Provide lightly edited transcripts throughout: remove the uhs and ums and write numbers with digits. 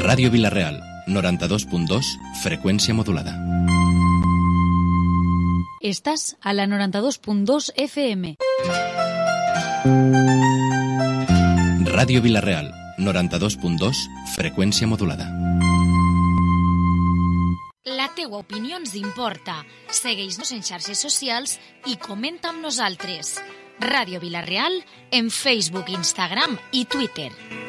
Ràdio Vila-real, 92.2, freqüència modulada. Estàs a la 92.2 FM. Ràdio Vila-real, 92.2, freqüència modulada. La teua opinió ens importa. Segueix-nos en xarxes socials i comenta amb nosaltres. Ràdio Vila-real en Facebook, Instagram i Twitter.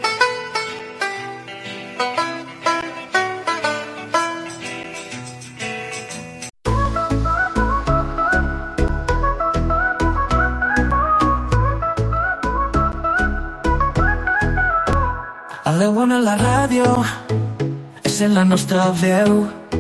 A la bona la ràdio és en la nostra veu.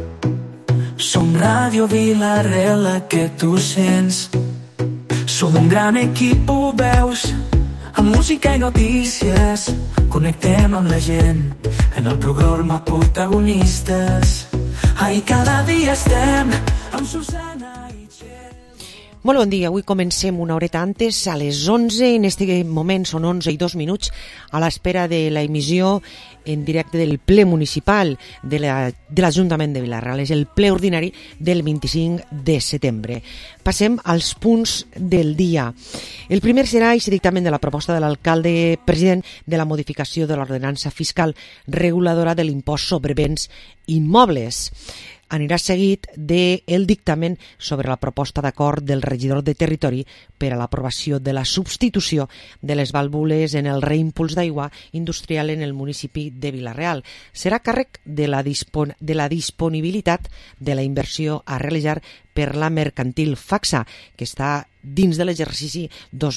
Som Ràdio Vila-real, la que tu sents. Som un gran equip, ho veus, amb música i notícies. Connectem amb la gent en el programa Protagonistes. Ahí cada dia estem amb Susana i Txell. Molt bon dia, avui comencem una horeta antes, a les 11, en este moment són 11 i 2 minuts, a l'espera de la emissió en directe del ple municipal de l'Ajuntament de Vila-real. És el ple ordinari del 25 de setembre. Passem als punts del dia. El primer serà aquest dictamen de la proposta de l'alcalde president de la modificació de l'ordenança fiscal reguladora de l'impost sobre béns immobles. Anirà seguit del dictamen sobre la proposta d'acord del regidor de territori per a l'aprovació de la substitució de les vàlvules en el reimpuls d'aigua industrial en el municipi de Vila-real. Serà càrrec de la disponibilitat de la inversió a realitzar per la mercantil Facsa, que està dins de l'exercici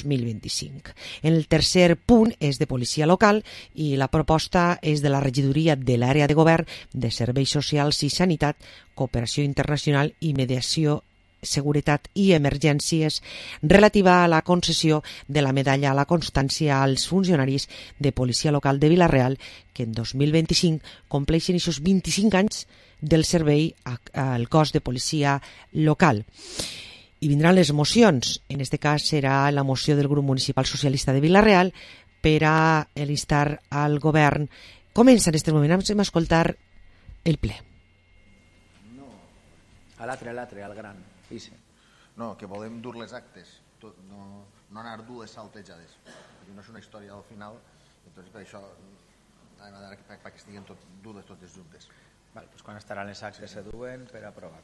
2025. El tercer punt és de policia local i la proposta és de la regidoria de l'àrea de govern de serveis socials i sanitat, cooperació internacional i mediació, seguretat i emergències relativa a la concessió de la medalla a la constància als funcionaris de policia local de Vila-real que en 2025 compleixen aquests 25 anys del servei al cos de policia local. I vindran les mocions. En aquest cas serà la moció del grup municipal socialista de Vila-real per a instar al govern. Comença en aquest moment, anem a escoltar el ple. No, a l'altre, al gran. No, que volem dur les actes, no anar dues saltejades. No és una història al final, doncs per això anem a veure perquè estiguen dues totes juntes. Doncs quan estaran les actes que se duen per aprovar.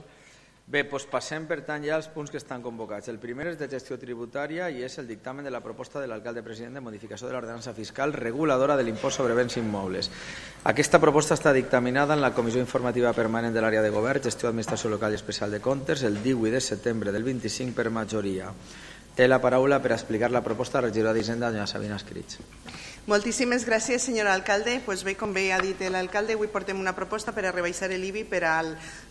Bé, doncs passem per tant ja als punts que estan convocats. El primer és de gestió tributària i és el dictamen de la proposta de l'alcalde president de modificació de l'ordenança fiscal reguladora de l'impost sobre béns immobles. Aquesta proposta està dictaminada en la Comissió Informativa Permanent de l'Àrea de Govern, Gestió d'Administració Local i Especial de Comptes el 18 de setembre del 25 per majoria. Té la paraula per explicar la proposta la regidora d'Hisenda, doña Sabina Escrits. Moltíssimes gràcies, senyor alcalde. Bé, com bé ha dit l'alcalde, avui portem una proposta per a rebaixar l'IBI per al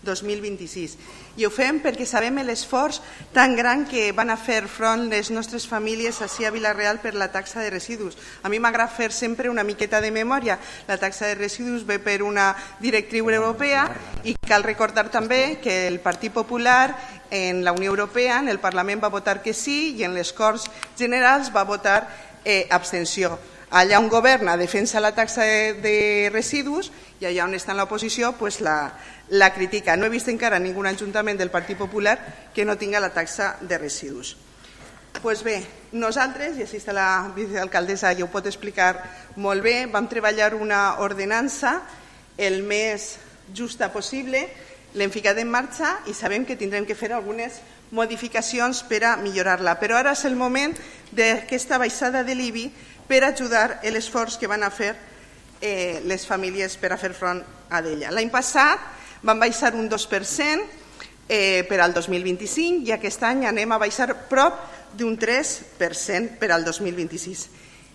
2026. I ho fem perquè sabem l'esforç tan gran que van a fer front les nostres famílies ací a Vila-real per la taxa de residus. A mi m'agrada fer sempre una miqueta de memòria. La taxa de residus ve per una directriu europea i cal recordar també que el Partit Popular en la Unió Europea, en el Parlament va votar que sí i en les Corts Generals va votar abstenció. Allà on governa defensa la taxa de residus i allà on està en l'oposició la critica. No he vist encara ningú ajuntament del Partit Popular que no tinga la taxa de residus. Bé, nosaltres, i així està la vicealcaldessa i ho pot explicar molt bé, vam treballar una ordenança el més justa possible, l'hem ficat en marxa i sabem que tindrem que fer algunes modificacions per a millorar-la. Però ara és el moment d'aquesta baixada de l'IBI per ajudar l'esforç que van a fer les famílies per a fer front a ella. L'any passat van baixar un 2% per al 2025 i aquest any anem a baixar prop d'un 3% per al 2026.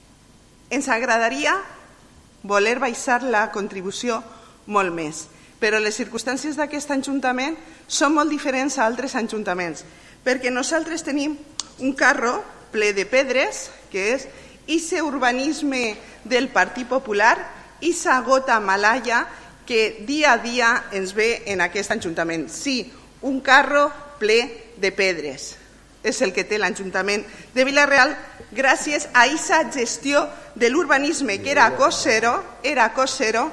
Ens agradaria voler baixar la contribució molt més, però les circumstàncies d'aquest ajuntament són molt diferents a altres ajuntaments, perquè nosaltres tenim un carro ple de pedres, que és ese urbanisme del Partit Popular, esa gota malaya que dia a dia ens ve en aquest ajuntament. Sí, un carro ple de pedres. És el que té l'Ajuntament de Vila-real gràcies a aquesta gestió de l'urbanisme que era cost zero,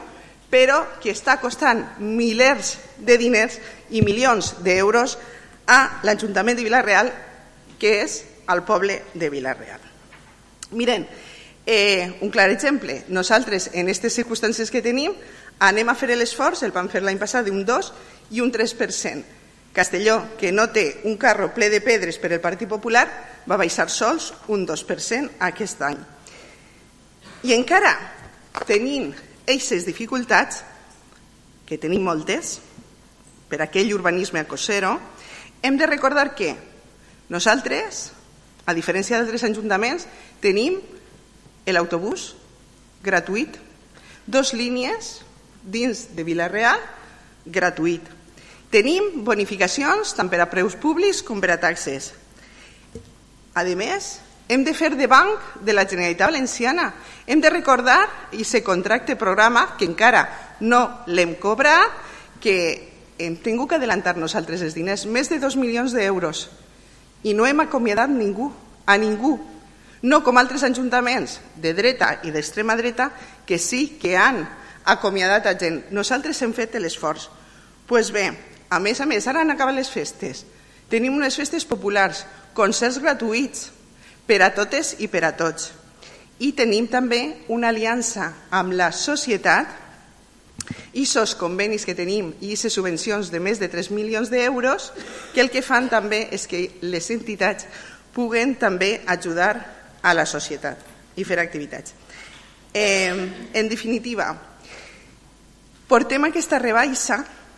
però que està costant milers de diners i milions d'euros a l'Ajuntament de Vila-real, que és al poble de Vila-real. Miren, un clar exemple, nosaltres en aquestes circumstàncies que tenim anem a fer l'esforç, el vam fer l'any passat d'un 2 i un 3%. Castelló, que no té un carro ple de pedres per el Partit Popular, va baixar sols un 2% aquest any. I encara tenim aquestes dificultats, que tenim moltes, per aquell urbanisme acosero, hem de recordar que nosaltres, a diferència d'altres ajuntaments, tenim l'autobús gratuït, 2 línies dins de Vila-real gratuït. Tenim bonificacions tant per a preus públics com per a taxes. A més, hem de fer de banc de la Generalitat Valenciana. Hem de recordar aquest contracte programa que encara no l'hem cobrat, que hem tingut que adelantar nosaltres els diners, més de 2 milions d'euros. I no hem acomiadat a ningú. No com altres ajuntaments de dreta i d'extrema dreta que sí que han acomiadat a gent. Nosaltres hem fet l'esforç. Doncs bé, a més, ara han acabat les festes. Tenim unes festes populars, concerts gratuïts per a totes i per a tots. I tenim també una aliança amb la societat i aquests convenis que tenim i aquestes subvencions de més de 3 milions d'euros que el que fan també és que les entitats puguen també ajudar a la societat i fer activitats. En definitiva, portem aquesta rebaixa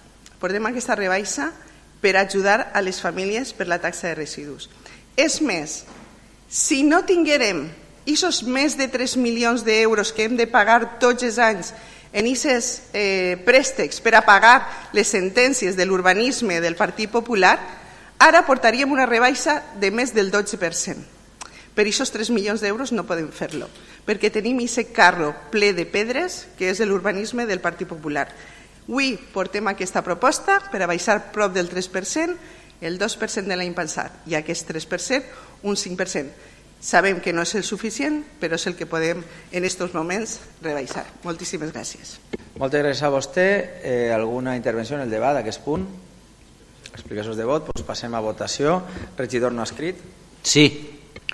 per ajudar a les famílies per la taxa de residus. És més, si no tinguérem aquests més de 3 milions d'euros que hem de pagar tots els anys en aquests préstecs per a pagar les sentències de l'urbanisme del Partit Popular, ara portaríem una rebaixa de més del 12%. Per aquests 3 milions d'euros no podem fer-lo, perquè tenim aquest carro ple de pedres que és l'urbanisme del Partit Popular. Avui portem aquesta proposta per a baixar prop del 3%, el 2% de l'any passat i aquest 3%, un 5%. Sabem que no és el suficient, però és el que podem en aquests moments rebaixar. Moltíssimes gràcies. Moltes gràcies a vostè. Alguna intervenció en el debat d'aquest punt? Explicacions de vot. Doncs passem a votació. Regidor no ha escrit? Sí.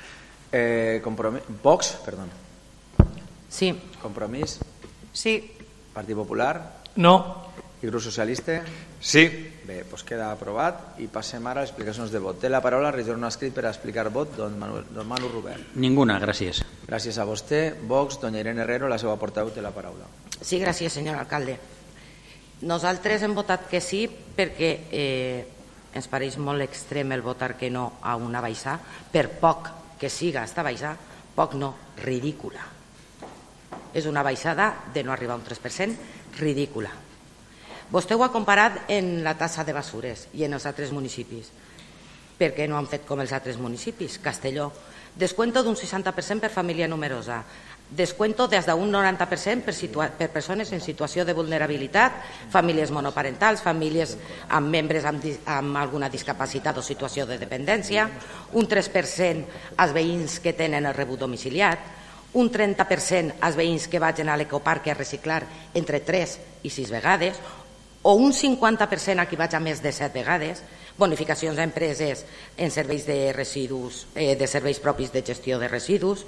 Vox, perdó. Sí. Compromís? Sí. Partit Popular? No. I Grup Socialista? Sí. Bé, doncs queda aprovat i passem ara a les explicacions de vot. Té la paraula el regidor no ha escrit per a explicar vot, don Manu Rubert. Ninguna, gràcies. Gràcies a vostè. Vox, doña Irene Herrero, la seva portaveu, té la paraula. Sí, gràcies, senyor alcalde. Nosaltres hem votat que sí perquè ens pareix molt extrem el votar que no a una baixada, per poc que siga esta baixada, poc no, ridícula. És una baixada de no arribar a un 3%, ridícula. Vostè ho ha comparat en la tassa de basures i en els altres municipis. Per què no han fet com els altres municipis? Castelló, descuento d'un 60% per família numerosa, descuento des d'un 90% per persones en situació de vulnerabilitat, famílies monoparentals, famílies amb membres amb alguna discapacitat o situació de dependència, un 3% als veïns que tenen el rebut domiciliat, un 30% als veïns que vagin a l'ecoparc a reciclar entre 3 i 6 vegades, o un 50% a qui vaig a més de 7 vegades, bonificacions a empreses en serveis de residus, de serveis propis de gestió de residus.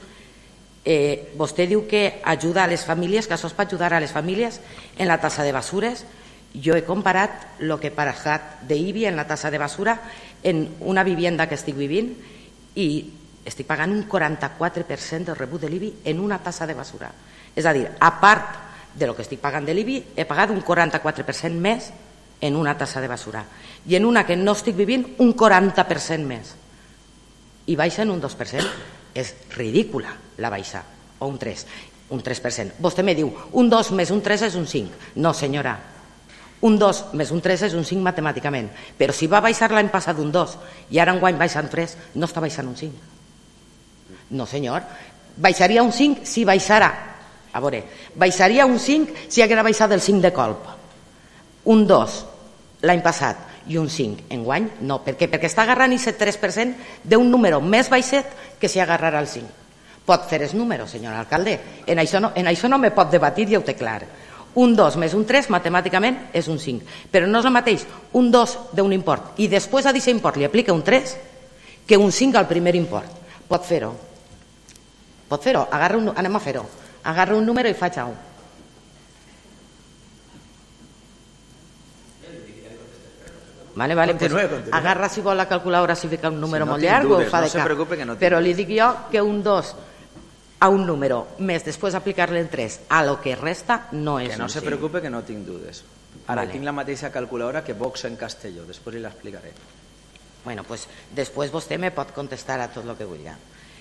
Vostè diu que ajuda a les famílies, que això és per ajudar a les famílies en la tassa de basures. Jo he comparat el que he pagat d'IBI en la tassa de basura en una vivienda que estic vivint i estic pagant un 44% del rebut de l'IBI en una tassa de basura. És a dir, a part de lo que estic pagant de l'IBI, he pagat un 44% més en una tassa de basura. I en una que no estic vivint, un 40% més. I baixa en un 2%. És ridícula la baixa. O un 3%. Vostè me diu, un 2 més un 3 és un 5. No, senyora. Un 2 més un 3 és un 5 matemàticament. Però si va baixar l'any passat un 2 i ara enguany baixa un 3, no està baixant un 5. No, senyor. Baixaria un 5 si baixara. A veure, baixaria un 5 si haguera baixat el 5 de colp. Un 2 l'any passat i un 5 enguany, no. Per què? Perquè està agarrant aquest 3% d'un número més baixet que si agarrarà el 5. Pot fer els números, senyor alcalde. En això no me pot debatir, ja ho té clar. Un 2 més un 3 matemàticament és un 5, però no és el mateix un 2 d'un import i després a aquest import li aplica un 3 que un 5 al primer import. Pot fer-ho. Anem a fer-ho. Agarra un número i faig A1. Vale, pues agarra si vol la calculadora si fica un número molt llarg o ho fa de cap. Però li dic jo que un 2 a un número més després aplicar-li el 3 a lo que resta no és un 5. Que no se preocupe, que no tinc dudes. Ara tinc la mateixa calculadora que Vox en Castelló, després li l'explicaré. Bueno, pues després vostè me pot contestar a tot el que vulgui.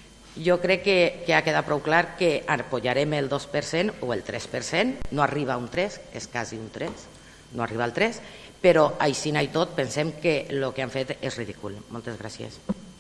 Jo crec que ha quedat prou clar que apoyarem el 2% o el 3%, no arriba a un 3, és quasi un 3, no arriba al 3, però així i tot pensem que el que han fet és ridícul. Moltes gràcies.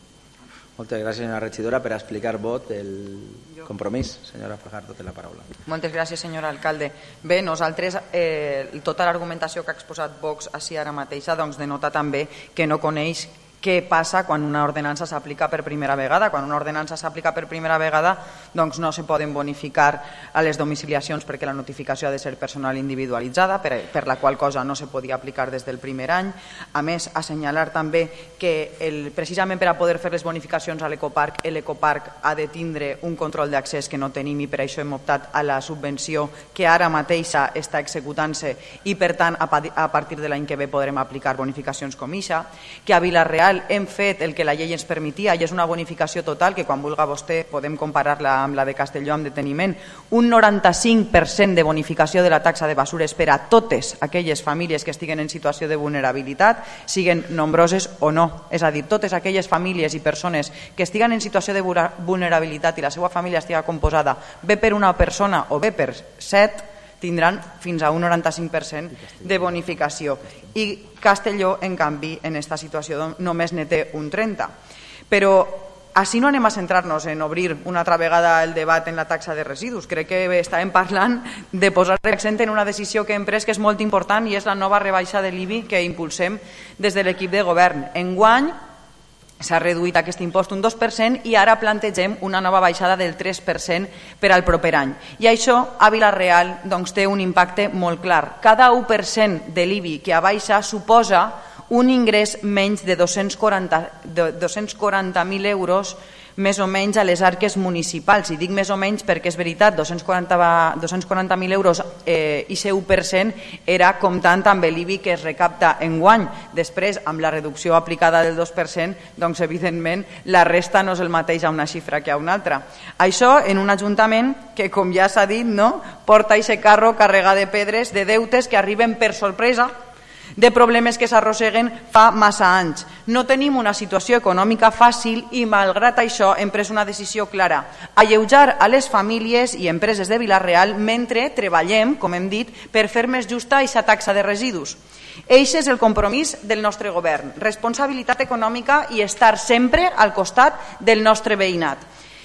Moltes gràcies, senyora regidora, per explicar vot el compromís. Senyora Fajardo, té la paraula. Moltes gràcies, senyor alcalde. Bé, nosaltres, tota l'argumentació que ha exposat Vox així ara mateixa doncs denota també que no coneix què passa quan una ordenança s'aplica per primera vegada. Quan una ordenança s'aplica per primera vegada, doncs no se poden bonificar a les domiciliacions perquè la notificació ha de ser personal individualitzada, per la qual cosa no se podia aplicar des del primer any. A més, assenyalar també que precisament per a poder fer les bonificacions a l'ecoparc, l'ecoparc ha de tindre un control d'accés que no tenim i per això hem optat a la subvenció que ara mateixa està executant-se i per tant a partir de l'any que ve podrem aplicar bonificacions com ixa, que a Vila-real hem fet el que la llei ens permetia i és una bonificació total que quan vulga vostè podem comparar-la amb la de Castelló amb deteniment, un 95% de bonificació de la taxa de basures per a totes aquelles famílies que estiguen en situació de vulnerabilitat, siguen nombroses o no. És a dir, totes aquelles famílies i persones que estiguen en situació de vulnerabilitat i la seva família estiga composada bé per una persona o bé per 7, tindran fins a un 95% de bonificació. I Castelló, en canvi, en aquesta situació només ne té un 30%. Però així no anem a centrar-nos en obrir una altra vegada el debat en la taxa de residus. Crec que estàvem parlant de posar l'accent en una decisió que hem pres que és molt important i és la nova rebaixa de l'IBI que impulsem des de l'equip de govern. Enguany s'ha reduït aquest impost un 2% i ara plantegem una nova baixada del 3% per al proper any. I això a Vila-real doncs, té un impacte molt clar. Cada 1% de l'IBI que abaixa suposa un ingrés menys de 240.000 euros més o menys a les arques municipals. I dic més o menys perquè és veritat, 240.000 euros i seu 1% era comptant amb l'IBI que es recapta enguany. Després, amb la reducció aplicada del 2%, doncs evidentment la resta no és el mateix a una xifra que a una altra. Això en un ajuntament que, com ja s'ha dit, porta aquest carro carregat de pedres, de deutes que arriben per sorpresa, de problemes que s'arrosseguen fa massa anys. No tenim una situació econòmica fàcil i, malgrat això, hem pres una decisió clara: alleujar a les famílies i empreses de Vila-real mentre treballem, com hem dit, per fer més justa aquesta taxa de residus. Eixe és el compromís del nostre govern: responsabilitat econòmica i estar sempre al costat del nostre veïnat.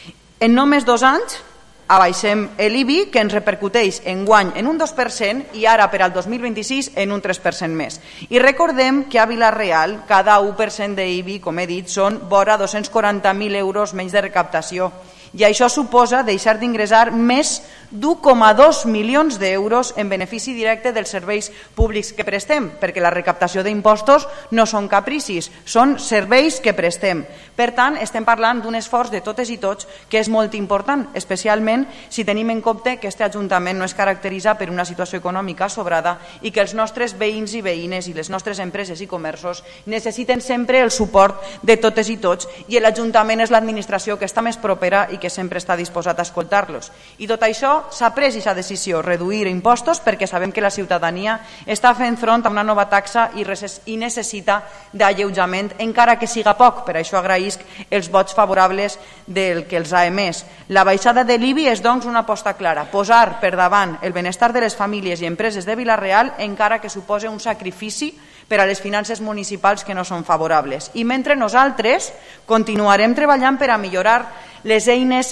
En només 2 anys abaixem l'IBI, que ens repercuteix enguany en un 2% i ara per al 2026 en un 3% més. I recordem que a Vila-real cada 1% d'IBI, com he dit, són vora 240.000 euros menys de recaptació. I això suposa deixar d'ingressar més d'1,2 milions d'euros en benefici directe dels serveis públics que prestem, perquè la recaptació d'impostos no són capricis, són serveis que prestem. Per tant, estem parlant d'un esforç de totes i tots que és molt important, especialment si tenim en compte que aquest Ajuntament no es caracteritza per una situació econòmica sobrada i que els nostres veïns i veïnes i les nostres empreses i comerços necessiten sempre el suport de totes i tots, i l'Ajuntament és l'administració que està més propera i que sempre està disposat a escoltar-los. I tot això s'ha pres aquesta decisió, reduir impostos, perquè sabem que la ciutadania està fent front a una nova taxa i necessita d'alleujament, encara que siga poc. Per això agraïsc els vots favorables del que els ha emès. La baixada de l'IBI és, doncs, una aposta clara: posar per davant el benestar de les famílies i empreses de Vila-real, encara que suposa un sacrifici per a les finances municipals que no són favorables. I mentre nosaltres continuarem treballant per a millorar les eines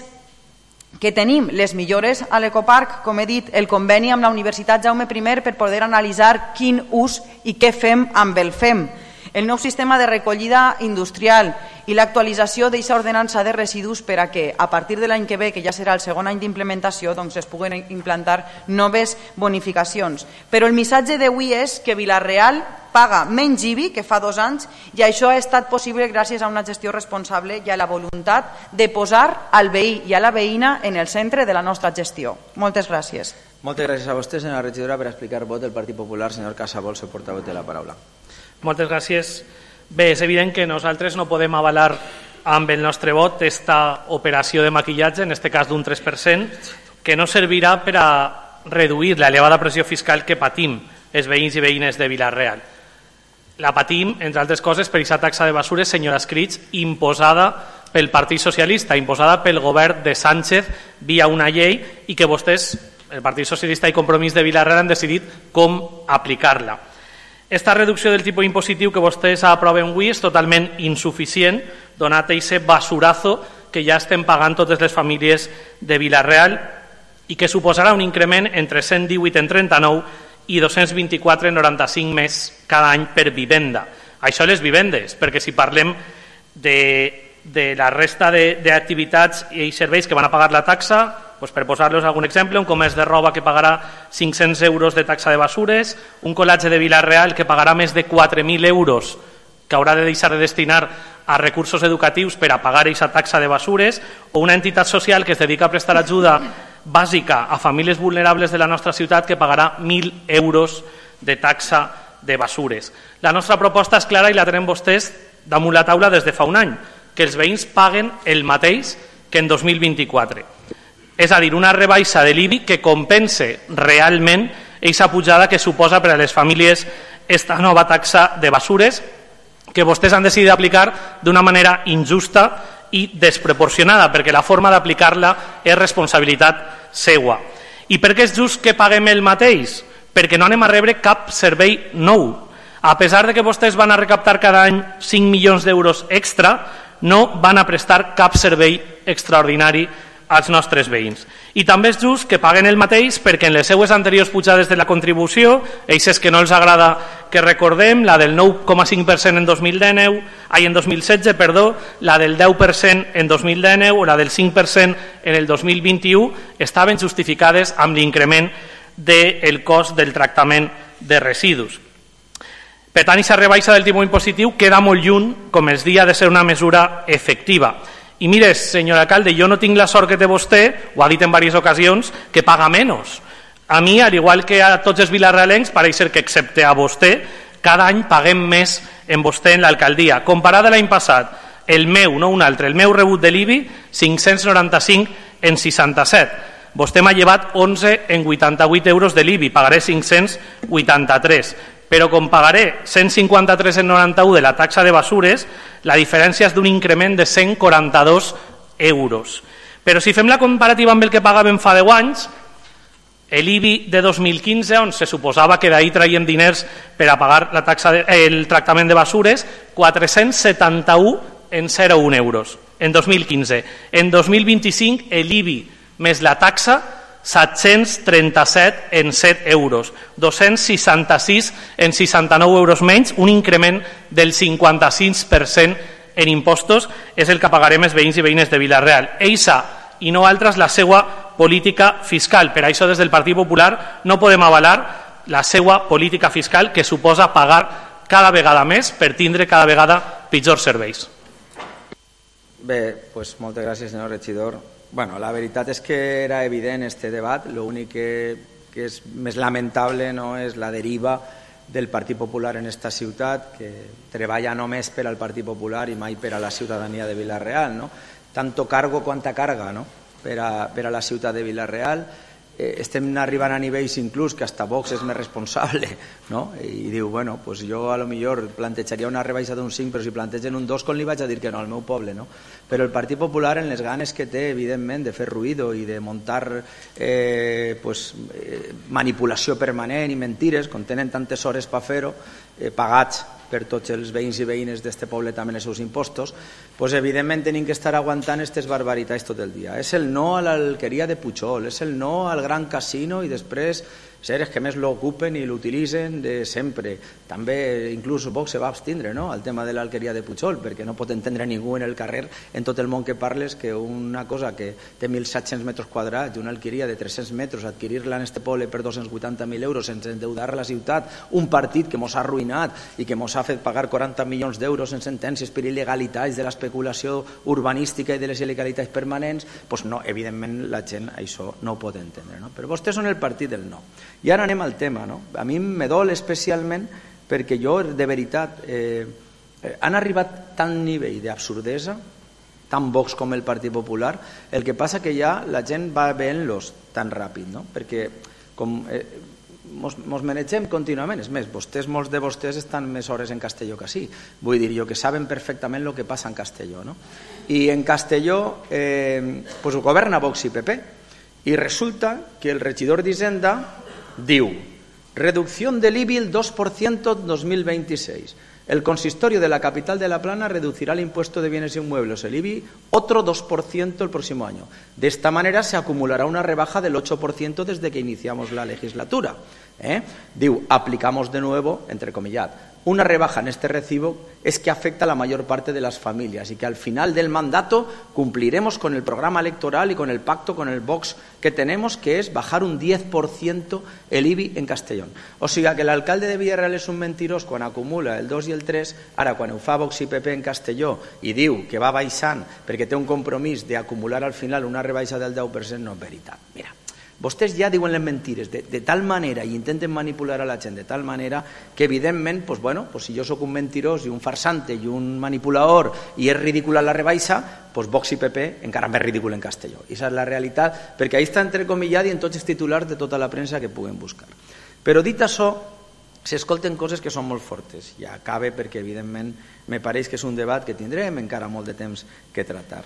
que tenim, les millores a l'ecoparc, com he dit, el conveni amb la Universitat Jaume I per poder analitzar quin ús i què fem amb el FEM, el nou sistema de recollida industrial i l'actualització d'aquesta ordenança de residus per a que a partir de l'any que ve, que ja serà el segon any d'implementació, doncs es puguen implantar noves bonificacions. Però el missatge d'avui és que Vila-real paga menys IBI que fa 2 anys i això ha estat possible gràcies a una gestió responsable i a la voluntat de posar al veí i a la veïna en el centre de la nostra gestió. Moltes gràcies. Moltes gràcies a vostè, senyora regidora, per explicar el vot del Partit Popular. Senyor Casabol, el portaveu té la paraula. Moltes gràcies. Bé, és evident que nosaltres no podem avalar amb el nostre vot esta operació de maquillatge, en aquest cas d'un 3%, que no servirà per a reduir l'elevada pressió fiscal que patim els veïns i veïnes de Vila-real. La patim, entre altres coses, per aquesta taxa de basures, senyora Escrits, imposada pel Partit Socialista, imposada pel govern de Sánchez via una llei i que vostès, el Partit Socialista i Compromís de Vila-real, han decidit com aplicar-la. Esta reducció del tipus impositiu que vostès aproven avui és totalment insuficient, donat aquest basurazo que ja estem pagant totes les famílies de Vila-real i que suposarà un increment entre 118 en 39 i 224 en 95 més cada any per vivenda. Això les vivendes, perquè si parlem de la resta d'activitats i serveis que van a pagar la taxa, doncs per posar-los algun exemple, un comerç de roba que pagarà 500 euros de taxa de basures, un col·legi de Vila-real que pagarà més de 4.000 euros que haurà de deixar de destinar a recursos educatius per a pagar aquesta taxa de basures, o una entitat social que es dedica a prestar ajuda bàsica a famílies vulnerables de la nostra ciutat que pagarà 1.000 euros de taxa de basures. La nostra proposta és clara i la tenen vostès damunt la taula des de fa un any, que els veïns paguen el mateix que en 2024. És a dir, una rebaixa de l'IBI que compense realment aquesta pujada que suposa per a les famílies esta nova taxa de basures que vostès han decidit aplicar d'una manera injusta i desproporcionada, perquè la forma d'aplicar-la és responsabilitat seua. I per què és just que paguem el mateix? Perquè no anem a rebre cap servei nou. A pesar de que vostès van a recaptar cada any 5 milions d'euros extra, no van a prestar cap servei extraordinari als nostres veïns. I també és just que paguen el mateix perquè en les seues anteriors pujades de la contribució, eixes que no els agrada que recordem, la del 9,5% en 2016, la del 10% en 2019 o la del 5% en el 2021, estaven justificades amb l'increment del cost del tractament de residus. Per tant, aquesta rebaixa del tipus impositiu queda molt lluny, com els dia, de ser una mesura efectiva. I mires, senyor alcalde, jo no tinc la sort que té vostè, ho ha dit en diverses ocasions, que paga menys. A mi, al igual que a tots els vilarrealencs, pareix ser que excepte a vostè, cada any paguem més en vostè en l'alcaldia. Comparat a l'any passat, el meu, no un altre, el meu rebut de l'IBI, 595 en 67. Vostè m'ha llevat 11 en 88 euros de l'IBI, pagaré 583. Però com pagaré 153 en 91 de la taxa de basures, la diferència és d'un increment de 142 euros. Però si fem la comparativa amb el que pagàvem fa 10 anys, l'IBI de 2015, on se suposava que d'ahir traiem diners per a pagar la taxa el tractament de basures, 471 en 0,1 euros en 2015. En 2025, l'IBI més la taxa, 737 en 7 euros, 266 en 69 euros menys, un increment del 56% en impostos, és el que pagarem els veïns i veïnes de Vila-real. Eixa, i no altres, la seva política fiscal. Per això, des del Partit Popular, no podem avalar la seva política fiscal, que suposa pagar cada vegada més per tindre cada vegada pitjors serveis. Bé, doncs moltes gràcies, senyor regidor. Bueno, la veritat és que era evident este debat, l'únic que és més lamentable no és la deriva del Partit Popular en esta ciutat, que treballa només per al Partit Popular i mai per a la ciutadania de Vila-real, no? Tanto cargo quanta carga, no? Per a la ciutat de Vila-real. Estem arribant a nivells inclús que hasta Vox és més responsable, no? I diu, bueno, pues jo a lo millor plantejaria una rebaixa d'un 5, però si plantegen un 2, com li vaig a dir que no al meu poble, no? Però el Partit Popular, en les ganes que té, evidentment, de fer ruïdo i de muntar manipulació permanent i mentires, com tenen tantes hores per fer-ho, pagats per tots els veïns i veïnes d'este poble també els seus impostos, doncs evidentment tenim que estar aguantant aquestes barbaritats tot el dia. És el no a l'alqueria de Pujol, és el no al gran casino i després seres que més l'ocupen i l'utilitzen de sempre. També inclús Vox se va abstindre, no?, al tema de l'alqueria de Pujol, perquè no pot entendre ningú en el carrer, en tot el món que parles, que una cosa que té 1.700 metres quadrats i una alqueria de 300 metres, adquirir-la en este poble per 280.000 euros sense endeudar la ciutat, un partit que mos ha arruïnat i que mos ha fet pagar 40 milions d'euros en sentències per il·legalitats de l'especulació urbanística i de les il·legalitats permanents, doncs no, evidentment la gent això no ho pot entendre, no? Però vostès són el partit del no. I ara anem al tema, no? A mi me dol especialment perquè jo, de veritat, han arribat tant nivell d'absurdesa, tant Vox com el Partit Popular, el que passa que ja la gent va veient-los tan ràpid, no? Perquè com mos manegem contínuament, és més, molts de vostès estan més hores en Castelló que així, vull dir jo que saben perfectament el que passa en Castelló, no? I en Castelló pues governa Vox i PP, i resulta que el regidor d'Hisenda diu: reducción del IBI el 2% en 2026. El consistorio de la capital de La Plana reducirá el impuesto de bienes inmuebles, el IBI, otro 2% el próximo año. De esta manera se acumulará una rebaja del 8% desde que iniciamos la legislatura. Diu, aplicamos de nuevo, entrecomillad, una rebaja en este recibo es que afecta a la mayor parte de las familias y que al final del mandato cumpliremos con el programa electoral y con el pacto con el Vox que tenemos, que es bajar un 10% el IBI en Castellón. O sigui que l'alcalde de Villarreal és un mentirós quan acumula el 2 i el 3, ara quan ho fa Vox i PP en Castelló i diu que va baixant perquè té un compromís d'acumular al final una rebaixa del 10%, no és veritat. Mira, vostès ja diuen les mentires de tal manera i intenten manipular a la gent de tal manera que evidentment, si jo sóc un mentirós i un farsante i un manipulador i és ridícula la rebaixa, Vox i PP encara més ridícul en Castelló. I aquesta és la realitat, perquè ahí està entrecomillat i en tots els titulars de tota la premsa que puguen buscar. Però dit això, s'escolten coses que són molt fortes. Ja acabe perquè evidentment me pareix que és un debat que tindrem encara molt de temps que tractar.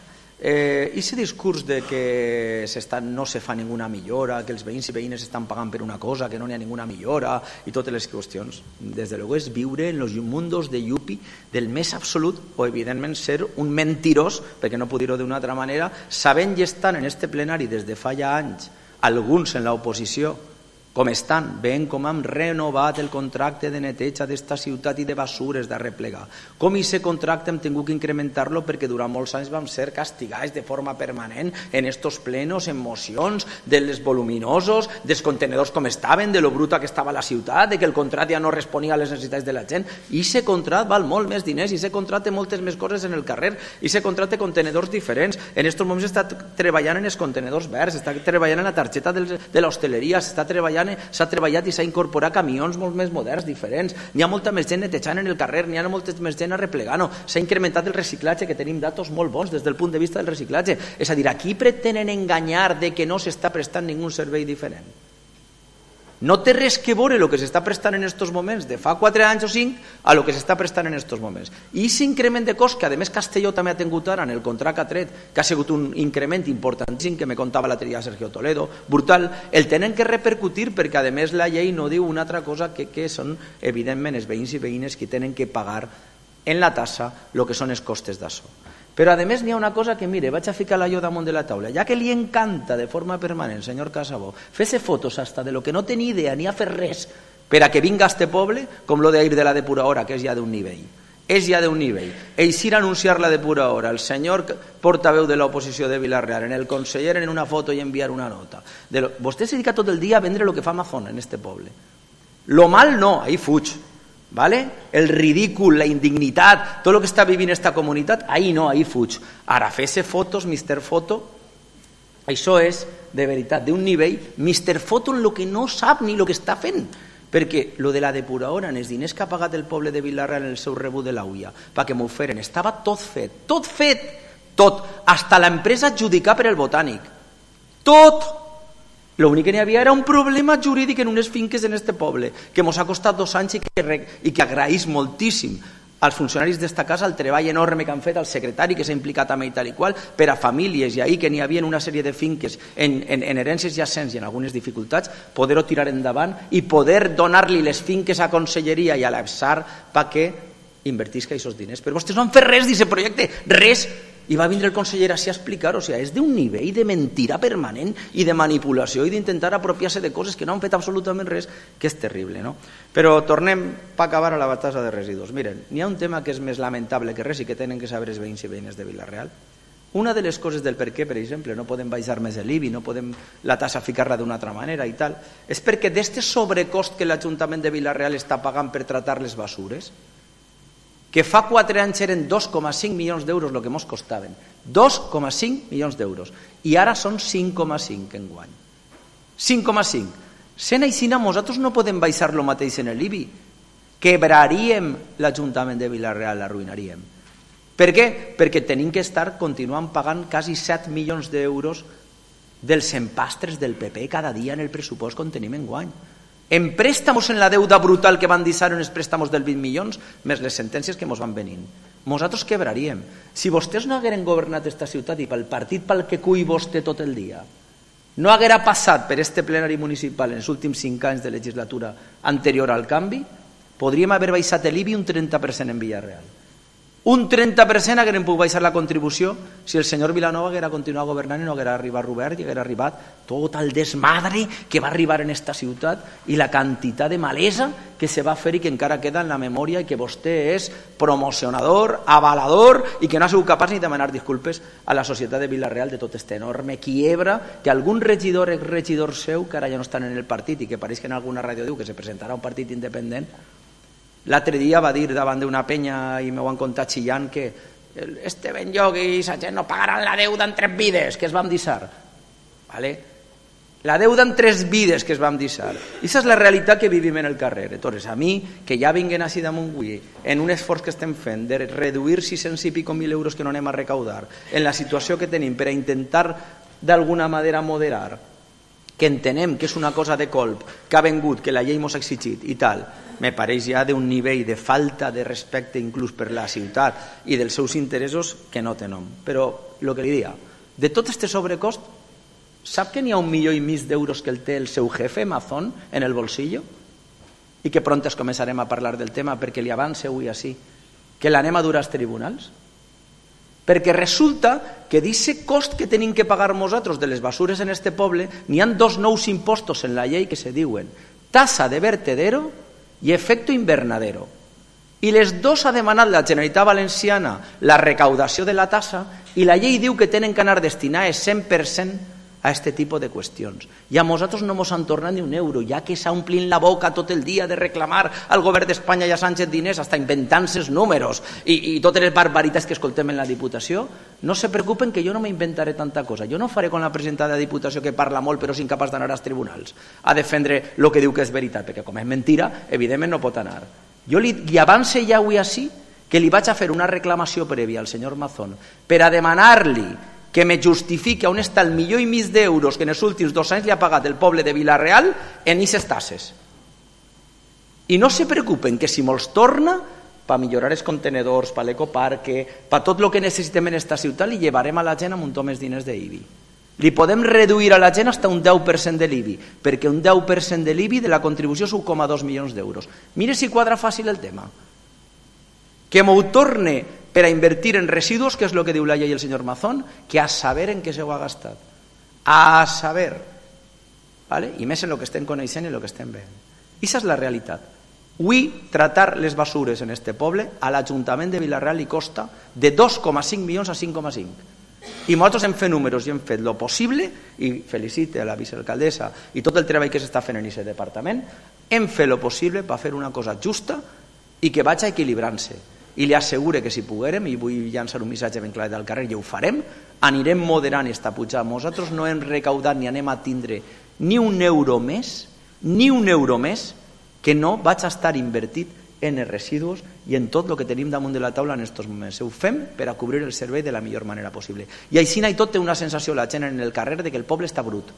I aquest discurs de que no se fa ninguna millora, que els veïns i veïnes estan pagant per una cosa, que no n'hi ha ninguna millora i totes les qüestions, des de luego és viure en los mundos de Yupi del més absolut o evidentment ser un mentirós, perquè no puc dir-ho d'una altra manera, sabent i estant en este plenari des de fa ja anys alguns en l'oposició com estan, veient com hem renovat el contracte de neteja d'esta ciutat i de basures de replegar. Com aquest contracte hem tingut que incrementar-lo perquè durant molts anys vam ser castigats de forma permanent en estos plenos, en mocions, dels voluminosos, dels contenedors com estaven, de lo bruta que estava la ciutat, de que el contracte ja no responia a les necessitats de la gent. I aquest contracte val molt més diners, i aquest contracte té moltes més coses en el carrer, i aquest contracte té contenedors diferents. En aquests moments està treballant en els contenedors verds, està treballant en la targeta de l'hostaleria, s'ha treballat i s'ha incorporat camions molt més moderns, diferents. N'hi ha molta més gent netejant en el carrer, n'hi ha molta més gent arreplegant, s'ha incrementat el reciclatge, que tenim datos molt bons des del punt de vista del reciclatge. És a dir, aquí pretenen enganyar de que no s'està prestant ningú servei diferent. No té res que veure el que s'està prestant en aquests moments de fa 4 anys o 5 a el que s'està prestant en aquests moments. I aquest increment de cost, que a més Castelló també ha tingut ara en el contracte que ha tret, que ha sigut un increment importantíssim, que me contava l'altre dia Sergio Toledo, brutal, el tenen que repercutir perquè a més la llei no diu una altra cosa que són evidentment els veïns i veïnes que tenen que pagar en la tassa el que són els costes d'això. Però a més n'hi ha una cosa que, mire, vaig a ficar-la jo damunt de la taula, ja que li encanta de forma permanent, senyor Casabó, fer-se fotos hasta de lo que no té ni idea ni ha fet res per a que vinga a este poble, com lo de ir de la depuradora, que és ja d'un nivell. És ja d'un nivell. Eixir a anunciar la depuradora, el senyor portaveu de l'oposició de Vilarreal, en el conseller en una foto i enviar una nota. Vostè se dedica tot el dia a vendre lo que fa Amazon en este poble. Lo mal no, ahí fuig. ¿Vale? El ridícul, la indignitat, tot el que està vivint esta comunitat, ahí no, ahí fuig. Ara, fer-se fotos, Mr. Foto, això és, de veritat, d'un nivell, Mr. Foto en el que no sap ni el que està fent. Perquè lo de la depuradora, en els diners que ha pagat el poble de Vilarreal en el seu rebut de l'UIA, perquè m'ho feren, estava tot fet, tot, hasta l'empresa adjudicar per el Botànic. Tot! L'únic que n'hi havia era un problema jurídic en unes finques en este poble, que ens ha costat 2 anys i que agraïs moltíssim als funcionaris d'esta casa el treball enorme que han fet, al secretari que s'ha implicat amb ell tal i qual, per a famílies, i ahir que n'hi havia una sèrie de finques en herències jacents i en algunes dificultats, poder-ho tirar endavant i poder donar-li les finques a Conselleria i a l'EPSAR perquè invertisca aquests diners. Però vostès no han fet res d'aquest projecte, res. I va vindre el conseller així a explicar, o sigui, és d'un nivell de mentira permanent i de manipulació i d'intentar apropiar-se de coses que no han fet absolutament res, que és terrible, no? Però tornem per acabar a la tassa de residus. Miren, n'hi ha un tema que és més lamentable que res i que tenen que saber els veïns i veïnes de Vila-real. Una de les coses del per què, per exemple, no podem baixar més l'IBI, no podem la tassa ficar-la d'una altra manera i tal, és perquè d'aquest sobrecost que l'Ajuntament de Vila-real està pagant per tratar les basures, que fa 4 anys eren 2,5 milions d'euros el que ens costaven, 2,5 milions d'euros, i ara són 5,5 enguany. 5,5. Sent així, nosaltres no podem baixar lo mateix en l'IBI. Quebraríem l'Ajuntament de Vila-real, l'arruïnaríem. Per què? Perquè tenim que estar continuant pagant quasi 7 milions d'euros dels empastres del PP cada dia en el pressupost que tenim enguany. En préstamos en la deuda brutal que van deixar en els préstamos del 20 milions, més les sentències que ens van venint. Nosaltres quebraríem. Si vostès no hagueren governat aquesta ciutat i pel partit pel que cull vostè tot el dia, no haguera passat per este plenari municipal en els últims 5 anys de legislatura anterior al canvi, podríem haver baixat l'IBI un 30% en Vila-real. Un 30% hagueren pogut baixar la contribució si el senyor Vilanova haguera continuat governant i no haguera arribat Robert i haguera arribat tot el desmadre que va arribar en esta ciutat i la quantitat de malesa que se va fer i que encara queda en la memòria i que vostè és promocionador, avalador i que no ha sigut capaç ni de demanar disculpes a la societat de Vila-real de tot este enorme quiebra que algun regidor, exregidor seu, que ara ja no estan en el partit i que pareix que en alguna ràdio diu que se presentarà un partit independent, l'altre dia va dir davant d'una penya i m'ho han contat xillant que este Benlloc i sa gent no pagaran la deuda en 3 vides que es vam deixar. ¿Vale? La deuda en 3 vides que es vam deixar. I aquesta és la realitat que vivim en el carrer. Entonces, a mi, que ja vinguen així damunt avui en un esforç que estem fent de reduir 600 i pico mil euros que no anem a recaudar en la situació que tenim per a intentar d'alguna manera moderar, que entenem que és una cosa de colp, que ha vengut, que la llei ens ha exigit i tal, me pareix ja d'un nivell de falta de respecte inclús per la ciutat i dels seus interessos que no té nom. Però el que li dia, de tot este sobrecost, sap que n'hi ha 1,5 milions d'euros que el té el seu jefe, Mazón, en el bolsillo? I que prontes començarem a parlar del tema perquè li avance avui així, que l'anem a dur als tribunals? Perquè resulta que d'aquest cost que tenim que pagar nosaltres de les basures en este poble, n'hi ha 2 nous impostos en la llei que se diuen tasa de vertedero i efecto invernadero. I les 2 ha demanat la Generalitat Valenciana la recaudació de la tassa i la llei diu que tenen que anar destinades 100% a aquest tipus de qüestions. I a nosaltres no ens han tornat ni un euro, ja que s'ha omplint la boca tot el dia de reclamar al govern d'Espanya i a Sánchez diners, hasta inventant-se els números i totes les barbaritats que escoltem en la Diputació. No se preocupen que jo no m'inventaré tanta cosa. Jo no faré com la presidenta de la Diputació que parla molt però és incapaç d'anar als tribunals a defendre el que diu que és veritat, perquè com és mentira, evidentment no pot anar. Jo li avance ja avui així que li vaig a fer una reclamació prèvia al senyor Mazón per a demanar-li que me justifiqui on està el 1,5 milió d'euros que en els últims 2 anys li ha pagat el poble de Vila-real en aquestes tasses. I no se preocupen que si me'ls torna, per millorar els contenedors, per l'ecoparque, per tot el que necessitem en aquesta ciutat, li llevarem a la gent un munt més diners d'IBI. Li podem reduir a la gent fins a un 10% de l'IBI, perquè un 10% de l'IBI de la contribució és 1,2 milions d'euros. Mire si quadra fàcil el tema. Que m'ho torne per a invertir en residus, que és el que diu la llei el senyor Mazón, que a saber en què s'ho ha gastat. A saber. ¿Vale? I més en el que estem coneixent i en el que estem veient. I aquesta és la realitat. Avui, tratar les basures en este poble, a l'Ajuntament de Vila-real li costa de 2,5 milions a 5,5. I nosaltres hem fet números i hem fet el possible, i felicite a la vicealcaldessa i tot el treball que s'està fent en aquest departament, hem fet el possible per fer una cosa justa i que vagi equilibrant-se. I li assegure que si poguérem, i vull llançar un missatge ben clar del carrer, i ho farem, anirem moderant aquesta pujada. Nosaltres no hem recaudat ni anem a tindre ni un euro més que no vaig a estar invertit en els residus i en tot el que tenim damunt de la taula en aquests moments. Ho fem per a cobrir el servei de la millor manera possible. I així i tot té una sensació la gent en el carrer de que el poble està brut.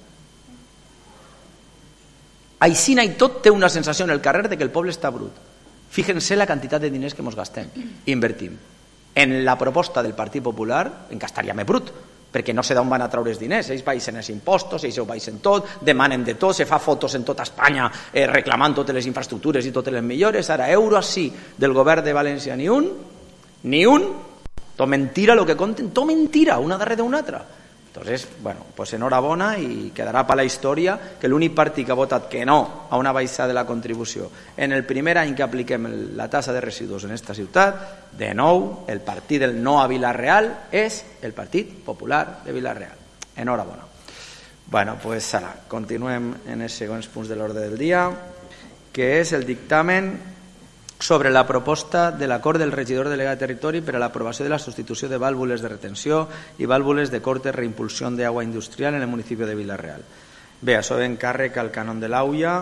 Així i tot té una sensació en el carrer de que el poble està brut. Fíjense la quantitat de diners que ens gastem i invertim. En la proposta del Partit Popular en gastaria més brut, perquè no sé d'on van a treure els diners. Ells baixen els impostos, ells ho baixen tot, demanen de tot, se fa fotos en tota Espanya reclamant totes les infraestructures i totes les millores. Ara, euro així del govern de València ni un, Tot mentira lo que conten, tot mentira, una darrere d'una altra. Entonces, bueno, pues enhorabona i quedarà per la història que l'únic partit que ha votat que no a una baixada de la contribució en el primer any que apliquem la tassa de residus en esta ciutat, de nou, el partit del no a Vila-real és el Partit Popular de Vila-real. Enhorabona. Bueno, pues ara, continuem en els següents punts de l'ordre del dia, que és el dictamen sobre la proposta de l'acord del regidor delegat de territori per a l'aprovació de la substitució de vàlvules de retenció i vàlvules de corte reimpulsió d'aigua industrial en el municipi de Vila-real. Bé, això encàrrec al cànon de l'AUIA.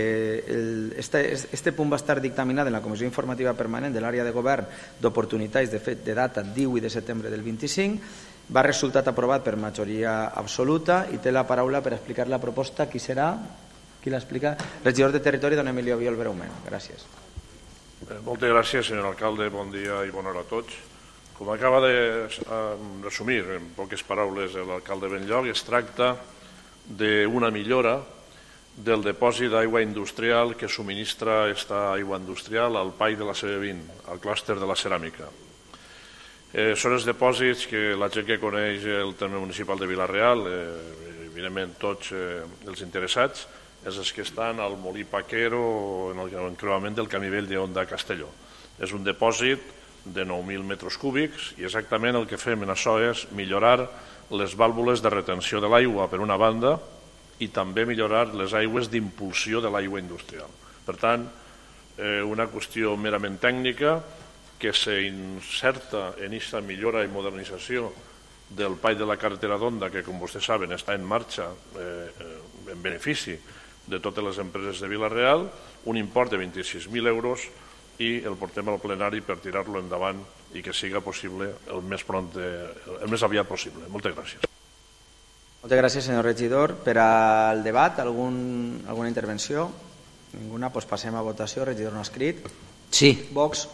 Este punt va estar dictaminat en la Comissió Informativa Permanent de l'Àrea de Govern d'Oportunitats de data 18 de setembre del 25. Va resultar aprovat per majoria absoluta i té la paraula per explicar la proposta. Qui serà? Qui l'explica? Regidor de Territori, don Emilio Viol, breument. Gràcies. Moltes gràcies, senyor alcalde. Bon dia i bona hora a tots. Com acaba de resumir en poques paraules l'alcalde Benlloc, es tracta d'una millora del depòsit d'aigua industrial que subministra aquesta aigua industrial al PAI de la CB20, al clúster de la ceràmica. Són els depòsits que la gent que coneix el terme municipal de Vila-real, evidentment tots els interessats, és els que estan al Molí Paquero en el encreuament del camí vell d'Onda Castelló. És un depòsit de 9.000 metres cúbics i exactament el que fem en això és millorar les vàlvules de retenció de l'aigua per una banda i també millorar les aigües d'impulsió de l'aigua industrial. Per tant, una qüestió merament tècnica que s'inserta en aquesta millora i modernització del PAI de la carretera d'Onda, que com vostès saben està en marxa en benefici de totes les empreses de Vila-real, un import de 26.000 euros i el portem al plenari per tirar-lo endavant i que siga possible el més aviat possible. Moltes gràcies. Moltes gràcies, senyor regidor. Per al debat, alguna intervenció? Ninguna? Doncs passem a votació. Regidor no escrit. Sí. Vox.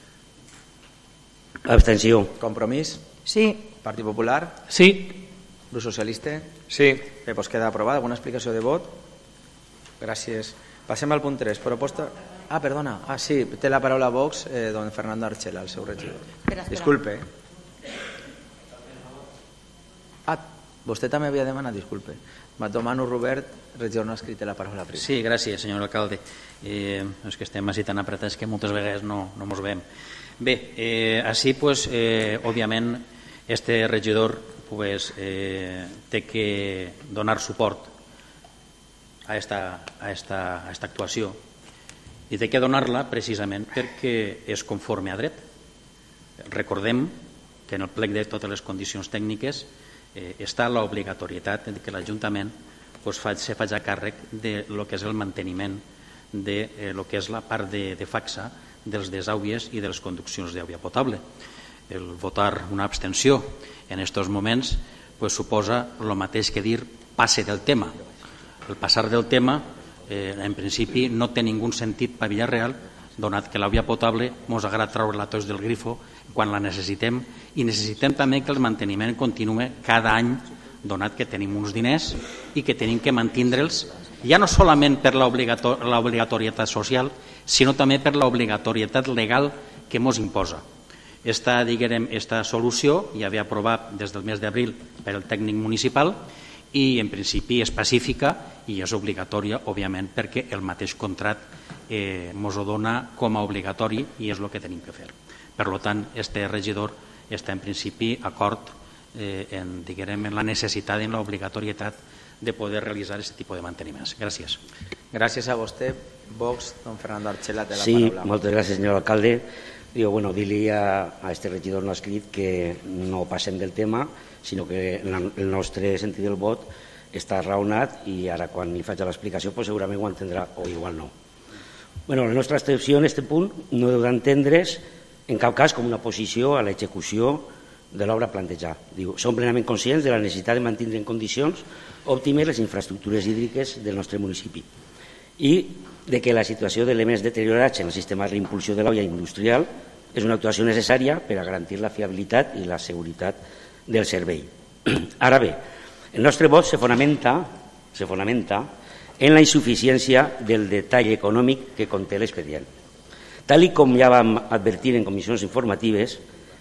Abstenció. Compromís. Sí. Partit Popular. Sí. Grup Socialista. Sí. Bé, doncs queda aprovat. Alguna explicació de vot? Gràcies. Passem al punt 3. Proposta... Ah, perdona. Ah, sí, té la paraula Vox, don Fernando Archela, el seu regidor. Disculpe. Ah, vostè també havia demanat, disculpe. Matomano Robert, regidor no ha escrit la paraula primera. Sí, gràcies, senyor alcalde. És que estem així tan apretats que moltes vegades no mos veiem. Bé, així, òbviament, este regidor té que donar suport a esta actuació i té que donar-la precisament perquè és conforme a dret. Recordem que en el plec de totes les condicions tècniques està l'obligatorietat que l'Ajuntament se faci a càrrec de lo que és el manteniment de lo que és la part de faxa dels desàuies i de les conduccions d'aigua potable. El votar una abstenció en aquests moments suposa el mateix que dir passe del tema. El passar del tema, en principi, no té ningú sentit per Vila-real, donat que l'aigua potable ens agrada treure-la tots del grifo quan la necessitem i necessitem també que el manteniment continue cada any, donat que tenim uns diners i que tenim que mantindre'ls, ja no solament per l'obligatorietat social, sinó també per l'obligatorietat legal que ens imposa. Esta solució ja havia aprovat des del mes d'abril per el tècnic municipal i en principi és pacífica i és obligatòria, òbviament, perquè el mateix contracte ens ho dona com a obligatori i és el que tenim que fer. Per tant, este regidor està en principi d'acord en la necessitat i en l'obligatorietat de poder realitzar aquest tipus de manteniments. Gràcies. Gràcies a vostè. Vox, don Fernando Archela, té la Sí, paraula. moltes gràcies, senyor alcalde. Dir-li a este regidor no escrit que no passem del tema, sinó que el nostre sentit del vot està raonat i ara quan li faig l'explicació segurament ho entendrà o igual no. La nostra abstenció en aquest punt no deu d'entendre's en cap cas com una oposició a l'execució de l'obra plantejada. Som plenament conscients de la necessitat de mantenir en condicions òptimes les infraestructures hídriques del nostre municipi i de que la situació d'elements deteriorats en el sistema de reimpulsió de l'aigua industrial és una actuació necessària per a garantir la fiabilitat i la seguretat del servei. Ara bé, el nostre vot se fonamenta en la insuficiència del detall econòmic que conté l'expedient. Tal com ja vam advertir en comissions informatives,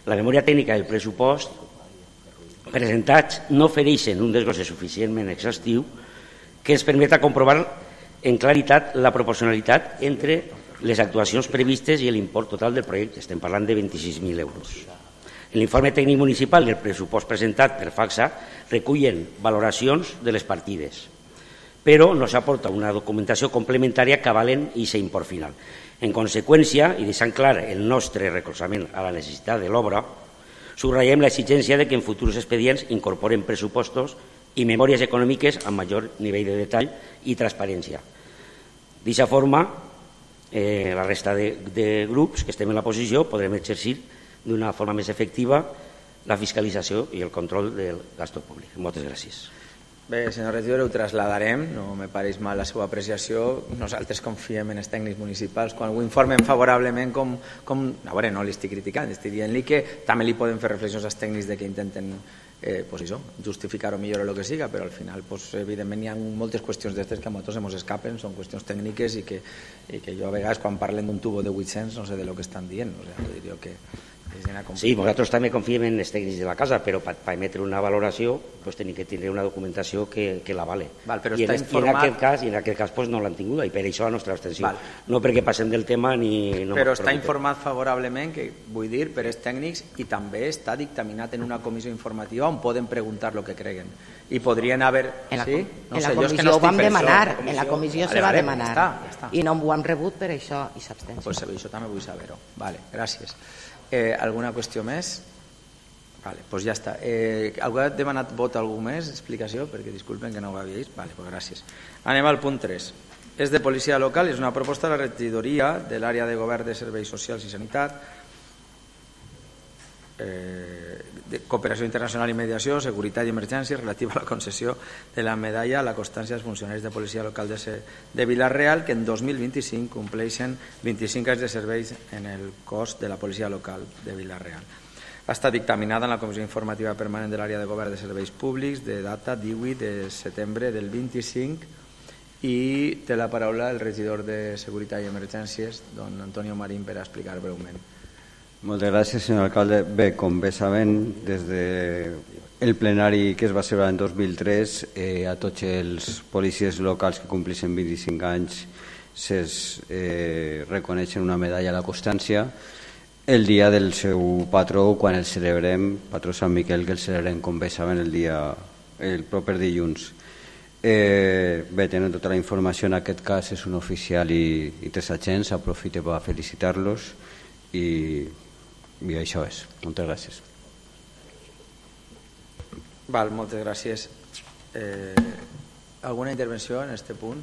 La memòria tècnica del pressupost presentats no ofereixen un desglosse suficientment exhaustiu que ens permeta comprovar en claritat la proporcionalitat entre les actuacions previstes i l'import total del projecte. Estem parlant de 26.000 euros. En l'informe tècnic municipal i el pressupost presentat per FACSA recullen valoracions de les partides, però no s'aporta una documentació complementària que avalen aquest import final. En conseqüència, i deixant clar el nostre recolzament a la necessitat de l'obra, subratllem l'exigència de que en futurs expedients incorporen pressupostos i memòries econòmiques amb major nivell de detall i transparència. D'aquesta forma, la resta de grups que estem en la posició podrem exercir d'una forma més efectiva la fiscalització i el control del gasto públic. Moltes gràcies. Bé, senyor regidor, ho trasladarem, no me pareix mal la seva apreciació. Nosaltres confiem en els tècnics municipals quan ho informen favorablement a veure, no li estic criticant, estic dient-li que també li poden fer reflexions als tècnics de que intenten justificar o millorar el que siga, però al final evidentment hi ha moltes qüestions d'aquestes que a nosaltres ens escapen, són qüestions tècniques i que jo a vegades quan parlen d'un tubo de 800 no sé de lo que estan dient, diria que sí, nosaltres també confiem en els tècnics de la casa, però per emetre una valoració tenim que tindre una documentació que l'avale. I en aquest cas no l'han tinguda i per això la nostra abstenció. No perquè passem del tema ni... Però està informat favorablement, que vull dir, per els tècnics, i també està dictaminat en una comissió informativa on poden preguntar el que creguen. I podrien haver... En la comissió ho vam demanar, en la comissió se va demanar i no ho hem rebut, per això i s'abstenció. Doncs això també vull saber-ho. Gràcies. Alguna qüestió més? Doncs ja està. Algú ha demanat vot a algú més? Explicació? Perquè disculpen que no ho havia vist. Gràcies. Anem al punt 3. És de policia local, és una proposta de la regidoria de l'àrea de govern de serveis socials i sanitat, de cooperació internacional i mediació, seguretat i emergència relativa a la concessió de la medalla a la constància dels funcionaris de policia local de Vila-real que en 2025 compleixen 25 anys de serveis en el cos de la policia local de Vila-real. Ha estat dictaminada en la Comissió Informativa Permanent de l'Àrea de Govern de Serveis Públics de data 18 de setembre del 25 i té la paraula el regidor de Seguretat i Emergències, don Antonio Marín, per explicar breument. Moltes gràcies, senyor alcalde. Bé, com bé saben, des del plenari que es va celebrar en 2003, a tots els policies locals que compleixen 25 anys se'ls reconeixen una medalla a la constància el dia del seu patró, quan el celebrem, patró Sant Miquel, que el celebrem, com bé saben, el proper dilluns. Bé, tenen tota la informació, en aquest cas és un oficial i 3 agents, aprofito per felicitar-los i això és. Moltes gràcies. Moltes gràcies. Alguna intervenció en aquest punt?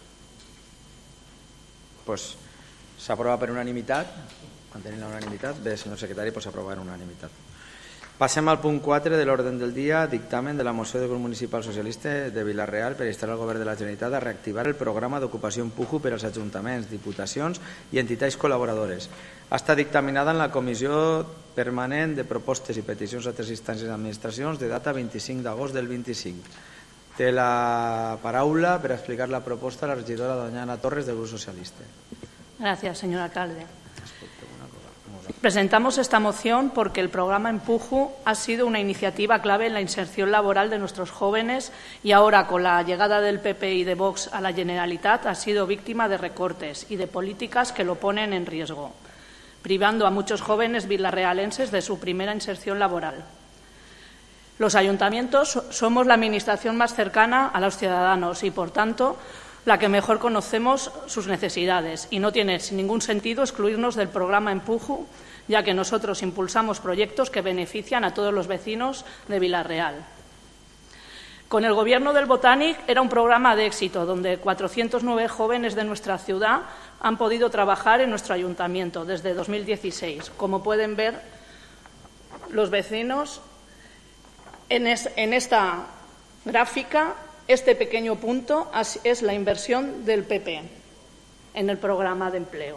S'aprova per unanimitat. Mantenim la unanimitat. Bé, senyor secretari, s'aprova per unanimitat. Passem al punt 4 de l'ordre del dia, dictamen de la moció del grup municipal socialista de Vila-real per instar al govern de la Generalitat a reactivar el programa d'ocupació en PUJU per als ajuntaments, diputacions i entitats col·laboradores. Ha estat dictaminada en la Comissió Permanent de Propostes i Peticions a 3 instàncies d'administracions de data 25 d'agost del 25. Té la paraula per explicar la proposta la regidora doña Ana Torres del Grupo Socialista. Gracias, señor alcalde. Presentamos esta moción porque el programa Empuju ha sido una iniciativa clave en la inserción laboral de nuestros jóvenes y ahora, con la llegada del PP y de Vox a la Generalitat, ha sido víctima de recortes y de políticas que lo ponen en riesgo, privando a muchos jóvenes vilarrealenses de su primera inserción laboral. Los ayuntamientos somos la administración más cercana a los ciudadanos y, por tanto, la que mejor conocemos sus necesidades, y no tiene ningún sentido excluirnos del programa Empuju, ya que nosotros impulsamos proyectos que benefician a todos los vecinos de Vila-real. Con el gobierno del Botanic era un programa de éxito, donde 409 jóvenes de nuestra ciudad han podido trabajar en nuestro ayuntamiento desde 2016. Como pueden ver los vecinos en esta gráfica, este pequeño punto es la inversión del PP en el programa de empleo.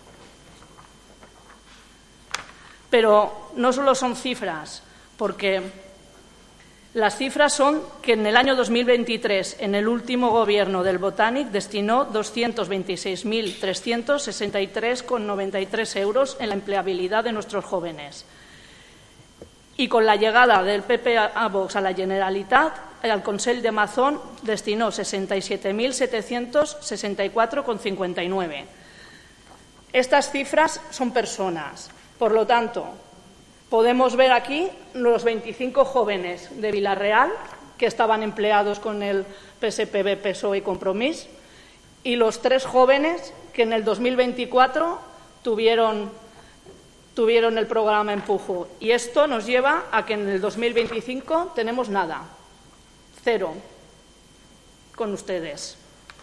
Pero no solo son cifras, porque las cifras son que en el año 2023, en el último gobierno del Botanic, destinó 226.363,93 euros en la empleabilidad de nuestros jóvenes. Y con la llegada del PP a Vox a la Generalitat, el Consell de Mazón destinó 67.764,59. Estas cifras son personas. Por lo tanto, podemos ver aquí los 25 jóvenes de Vila-real que estaban empleados con el PSPB, PSOE y Compromís, y los 3 jóvenes que en el 2024 tuvieron el programa Empujo. Y esto nos lleva a que en el 2025 tenemos nada, 0, con ustedes.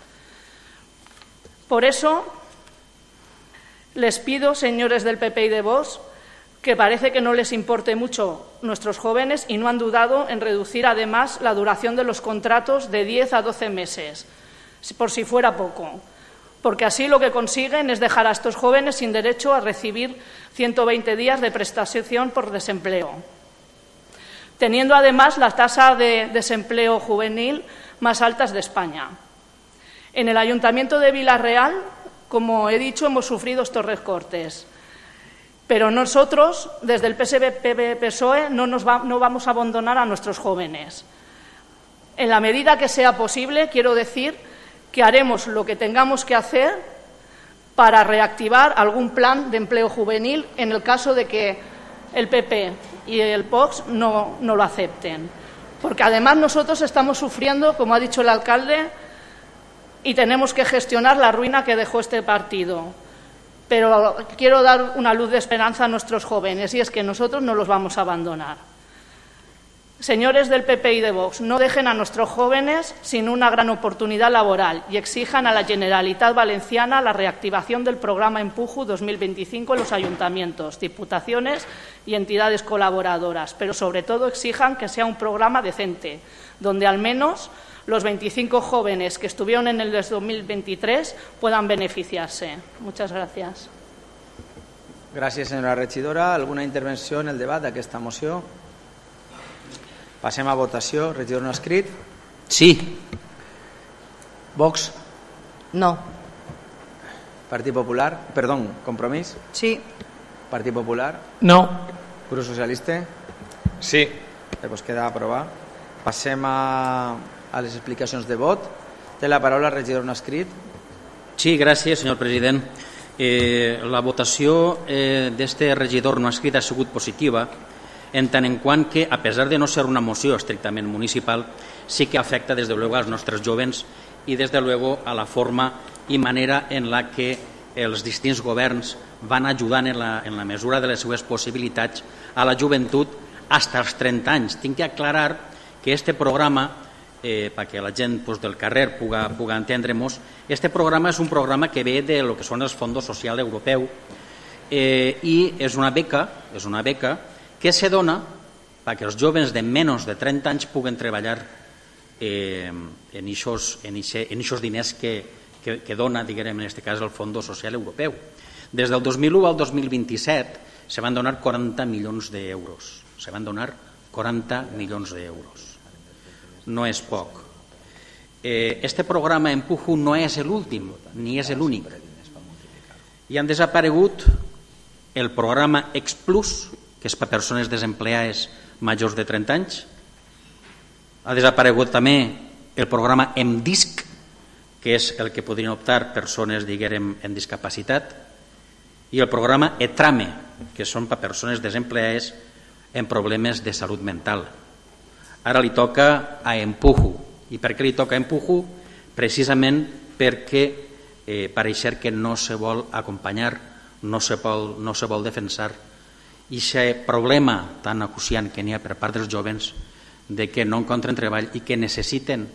Por eso les pido, señores del PP y de Vox, que parece que no les importe mucho nuestros jóvenes y no han dudado en reducir además la duración de los contratos de 10 a 12 meses, por si fuera poco, porque así lo que consiguen es dejar a estos jóvenes sin derecho a recibir 120 días de prestación por desempleo, teniendo además la tasa de desempleo juvenil más altas de España. En el Ayuntamiento de Vila-real, como he dicho, hemos sufrido estos recortes. Pero nosotros, desde el PSPB-PSOE, no vamos a abandonar a nuestros jóvenes. En la medida que sea posible, quiero decir que haremos lo que tengamos que hacer para reactivar algún plan de empleo juvenil en el caso de que el PP y el Vox no lo acepten. Porque además nosotros estamos sufriendo, como ha dicho el alcalde, y tenemos que gestionar la ruina que dejó este partido. Pero quiero dar una luz de esperanza a nuestros jóvenes, y es que nosotros no los vamos a abandonar. Señores del PP y de Vox, no dejen a nuestros jóvenes sin una gran oportunidad laboral y exijan a la Generalitat Valenciana la reactivación del programa Empujo 2025 en los ayuntamientos, diputaciones y entidades colaboradoras, pero sobre todo exijan que sea un programa decente, donde al menos los 25 jóvenes que estuvieron en el 2023 puedan beneficiarse. Muchas gracias. Gràcies, senyora regidora. Alguna intervenció en el debat d'aquesta moció? Passem a votació. Regidor no escrit? Sí. Vox? No. Partit Popular? Perdó, Compromís? Sí. Partit Popular? No. Grup Socialista? Sí. Pues queda aprovat. Passem a les explicacions de vot. Té la paraula el regidor no escrit. Sí, gràcies, senyor president. La votació d'este regidor no escrit ha sigut positiva, en tant en quant que, a pesar de no ser una moció estrictament municipal, sí que afecta desde luego als nostres jóvens i desde luego a la forma i manera en la que els distints governs van ajudant en la mesura de les seues possibilitats a la joventut fins als 30 anys. Tinc que aclarar que este programa, perquè la gent del carrer puga entendre-nos, este programa és un programa que ve de lo que són els Fondos Social Europeu i és una beca que se dona perquè els joves de menys de 30 anys puguen treballar en aquests diners que dona, diguem, en aquest cas, el Fons Social Europeu. Des del 2001 al 2027 se van donar 40 milions d'euros. Se van donar 40 milions d'euros. No és poc. Este programa Empujo no és l'últim, ni és l'únic. I han desaparegut el programa Explus, que és per a persones desempleades majors de 30 anys. Ha desaparegut també el programa Emdisc, que és el que podrien optar persones, diguem, en discapacitat, i el programa ETRAME, que són per a persones desempleades en problemes de salut mental. Ara li toca a Empujo. I per què li toca a Empujo? Precisament perquè pareix que no se vol acompanyar, no se vol defensar aquest problema tan acuciant que n'hi ha per part dels joves de que no encontren treball i que necessiten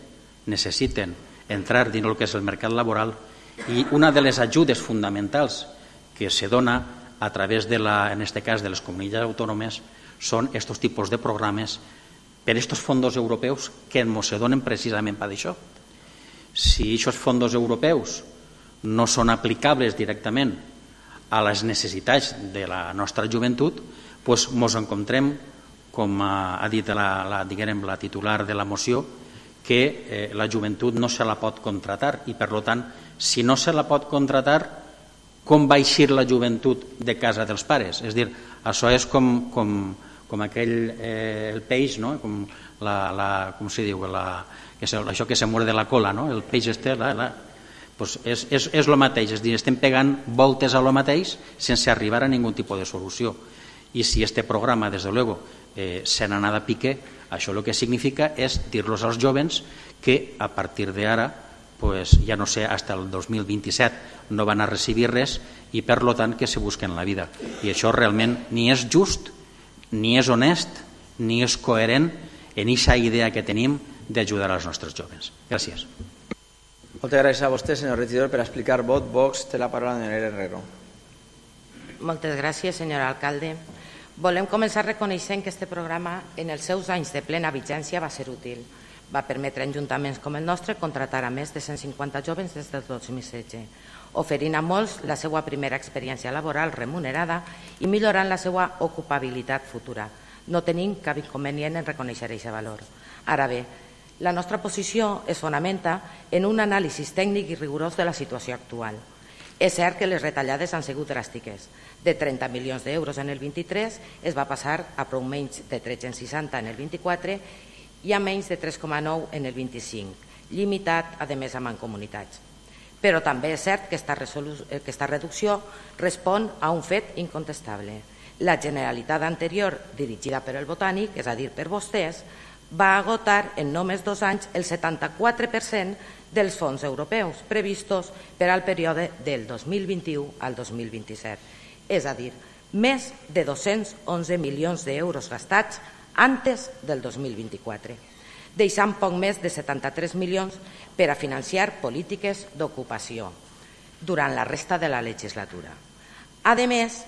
entrar dins el que és el mercat laboral. I una de les ajudes fonamentals que se dona a través de en este cas de les comunitats autònomes són aquests tipus de programes per aquests fons europeus que ens se donen precisament per això. Si aquests fons europeus no són aplicables directament a les necessitats de la nostra joventut, doncs ens encontrem, com ha dit la titular de la moció, que la joventut no se la pot contratar i, per tant, si no se la pot contratar, com va eixir la joventut de casa dels pares? És a dir, això és com com aquell el peix, no? Com se diu, això que se muere de la cola, no? El peix este, pues és el mateix, és a dir, estem pegant voltes a lo mateix sense arribar a ningú tipus de solució. I si este programa, des de luego, se n'ha anat a pique, això el que significa és dir-los als jovens que a partir d'ara, pues, ja no sé, fins al 2027 no van a recibir res i per tant que se busquen la vida. I això realment ni és just, ni és honest, ni és coherent en aquesta idea que tenim d'ajudar als nostres jovens. Gràcies. Moltes gràcies a vostè, senyor regidor, per explicar vot. Vox té la paraula de Herrero. Moltes gràcies, senyor alcalde. Volem començar reconeixent que aquest programa, en els seus anys de plena vigència, va ser útil. Va permetre a ajuntaments com el nostre contractar a més de 150 jovens des del 2016, oferint a molts la seva primera experiència laboral remunerada i millorant la seva ocupabilitat futura. No tenim cap inconvenient en reconèixer aquest valor. Ara bé, la nostra posició es fonamenta en un anàlisi tècnic i rigorós de la situació actual. És cert que les retallades han sigut dràstiques. De 30 milions d'euros en el 23 es va passar a prou menys de 360 en el 24 i a menys de 3,9 en el 25, limitat, a més, a mancomunitats. Però també és cert que aquesta reducció respon a un fet incontestable. La Generalitat anterior, dirigida per el Botànic, és a dir, per vostès, va agotar en només 2 anys el 74% dels fons europeus previstos per al període del 2021 al 2027. És a dir, més de 211 milions d'euros gastats antes del 2024, deixant poc més de 73 milions per a financiar polítiques d'ocupació durant la resta de la legislatura. A més,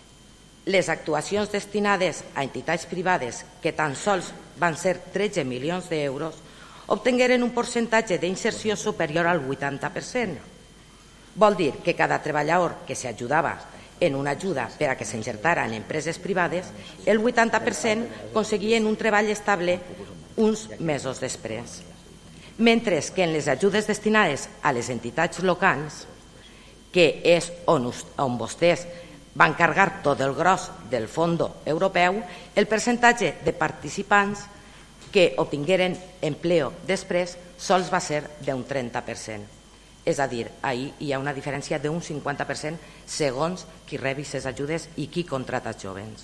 les actuacions destinades a entitats privades, que tan sols van ser 13 milions d'euros, obtingueren un percentatge d'inserció superior al 80%. Vol dir que cada treballador que s'ajudava en una ajuda per a que s'insertara en empreses privades, el 80% aconseguien un treball estable uns mesos després. Mentre que en les ajudes destinades a les entitats locals, que és on vostès van carregar tot el gros del fons europeu, el percentatge de participants que obtingueren empleo després sols va ser d'un 30%. És a dir, ahir hi ha una diferència d'un 50% segons qui rebi les ajudes i qui contrata els jovens.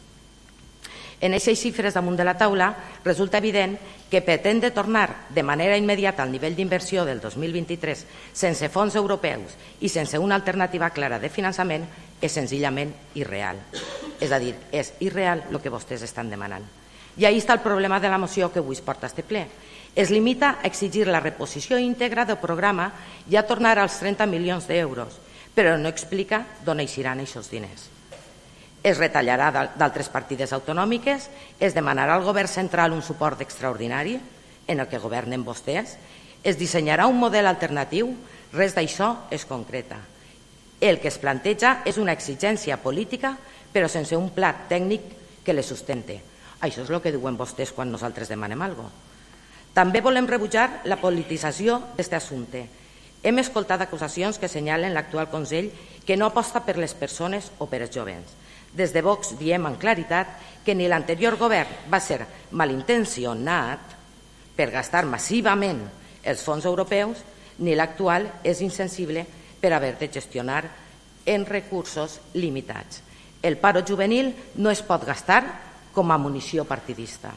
En aquestes xifres damunt de la taula resulta evident que pretendre tornar de manera immediata al nivell d'inversió del 2023 sense fons europeus i sense una alternativa clara de finançament és senzillament irreal. És a dir, és irreal el que vostès estan demanant. I ahí està el problema de la moció que avui es porta a este ple. Es limita a exigir la reposició íntegra del programa i a tornar als 30 milions d'euros, però no explica d'on eixiran aquests diners. Es retallarà d'altres partides autonòmiques, es demanarà al govern central un suport extraordinari en el que governen vostès, es dissenyarà un model alternatiu, res d'això es concreta. El que es planteja és una exigència política, però sense un pla tècnic que les sustente. Això és el que diuen vostès quan nosaltres demanem alguna cosa. També volem rebutjar la politització d'aquest assumpte. Hem escoltat acusacions que assenyalen l'actual Consell que no aposta per les persones o per els jovens. Des de Vox diem amb claritat que ni l'anterior govern va ser malintencionat per gastar massivament els fons europeus, ni l'actual és insensible per haver de gestionar en recursos limitats. El paro juvenil no es pot gastar com a munició partidista.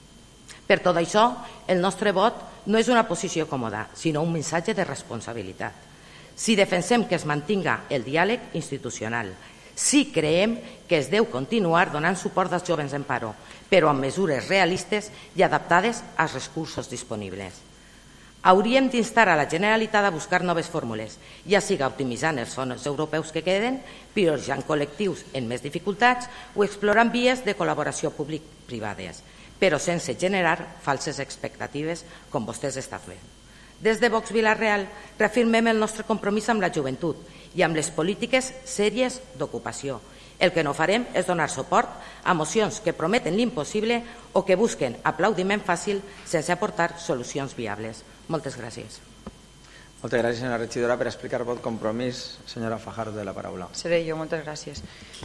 Per tot això, el nostre vot no és una posició còmoda, sinó un missatge de responsabilitat. Si defensem que es mantinga el diàleg institucional, si creiem que es deu continuar donant suport als jovens en paro, però amb mesures realistes i adaptades als recursos disponibles. Hauríem d'instar a la Generalitat a buscar noves fórmules, ja siga optimitzant els fons europeus que queden, prioritzant col·lectius en més dificultats o explorant vies de col·laboració públic-privades, però sense generar falses expectatives com vostès estan fent. Des de Vox Vila-real reafirmem el nostre compromís amb la joventut i amb les polítiques sèries d'ocupació. El que no farem és donar suport a mocions que prometen l'impossible o que busquen aplaudiment fàcil sense aportar solucions viables. Moltes gràcies. Moltes gràcies, senyora regidora, per explicar vot compromís. Senyora Fajardo, de la paraula. Seré jo, moltes gràcies.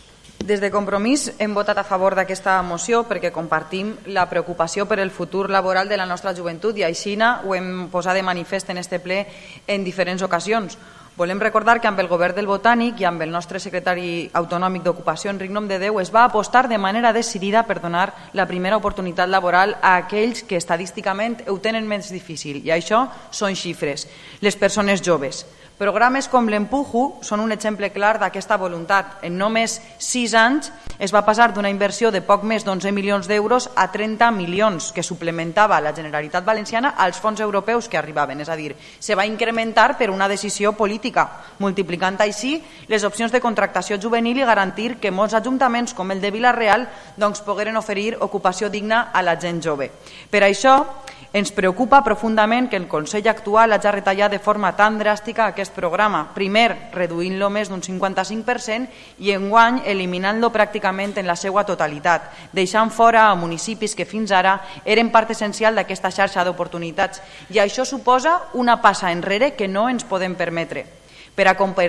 Des de Compromís hem votat a favor d'aquesta moció perquè compartim la preocupació per el futur laboral de la nostra joventut i així ho hem posat de manifest en este ple en diferents ocasions. Volem recordar que amb el govern del Botànic i amb el nostre secretari autonòmic d'Ocupació, Enric Nomdedeu, es va apostar de manera decidida per donar la primera oportunitat laboral a aquells que estadísticament ho tenen més difícil, i això són xifres, les persones joves. Programes com l'Empujo són un exemple clar d'aquesta voluntat. En només 6 anys es va passar d'una inversió de poc més d'11 milions d'euros a 30 milions que suplementava la Generalitat Valenciana als fons europeus que arribaven. És a dir, se va incrementar per una decisió política, multiplicant així les opcions de contractació juvenil i garantir que molts ajuntaments com el de Vila-real pogueren oferir ocupació digna a la gent jove. Per això, ens preocupa profundament que el Consell actual hagi retallat de forma tan dràstica aquest programa, primer reduint-lo més d'un 55% i enguany eliminant-lo pràcticament en la seva totalitat, deixant fora a municipis que fins ara eren part essencial d'aquesta xarxa d'oportunitats. I això suposa una passa enrere que no ens podem permetre. Per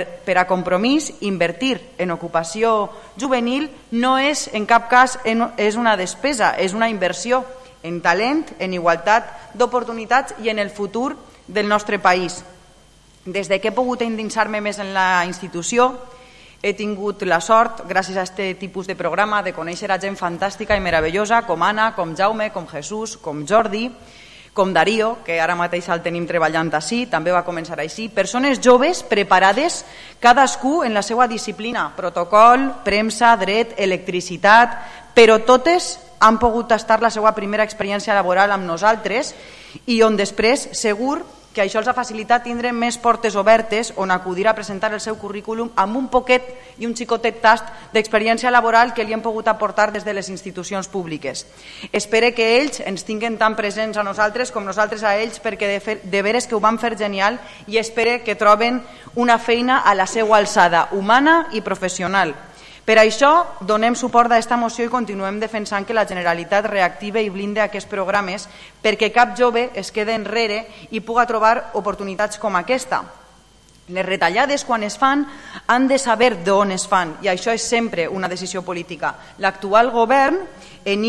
a Compromís, invertir en ocupació juvenil no és en cap cas una despesa, és una inversió en talent, en igualtat d'oportunitats i en el futur del nostre país. Des que he pogut endinsar-me més en la institució, he tingut la sort, gràcies a aquest tipus de programa, de conèixer a gent fantàstica i meravellosa com Anna, com Jaume, com Jesús, com Jordi, com Darío, que ara mateix el tenim treballant així, també va començar així, persones joves preparades, cadascú en la seva disciplina, protocol, premsa, dret, electricitat, però totes han pogut tastar la seva primera experiència laboral amb nosaltres i on després segur que això els ha facilitat tindre més portes obertes on acudir a presentar el seu currículum amb un poquet i un xicotet tast d'experiència laboral que li hem pogut aportar des de les institucions públiques. Espero que ells ens tinguin tan presents a nosaltres com nosaltres a ells perquè de veres que ho van fer genial i espero que troben una feina a la seva alçada, humana i professional. Per això donem suport a aquesta moció i continuem defensant que la Generalitat reactive i blinde aquests programes perquè cap jove es quede enrere i puga trobar oportunitats com aquesta. Les retallades, quan es fan, han de saber d'on es fan i això és sempre una decisió política. L'actual govern, en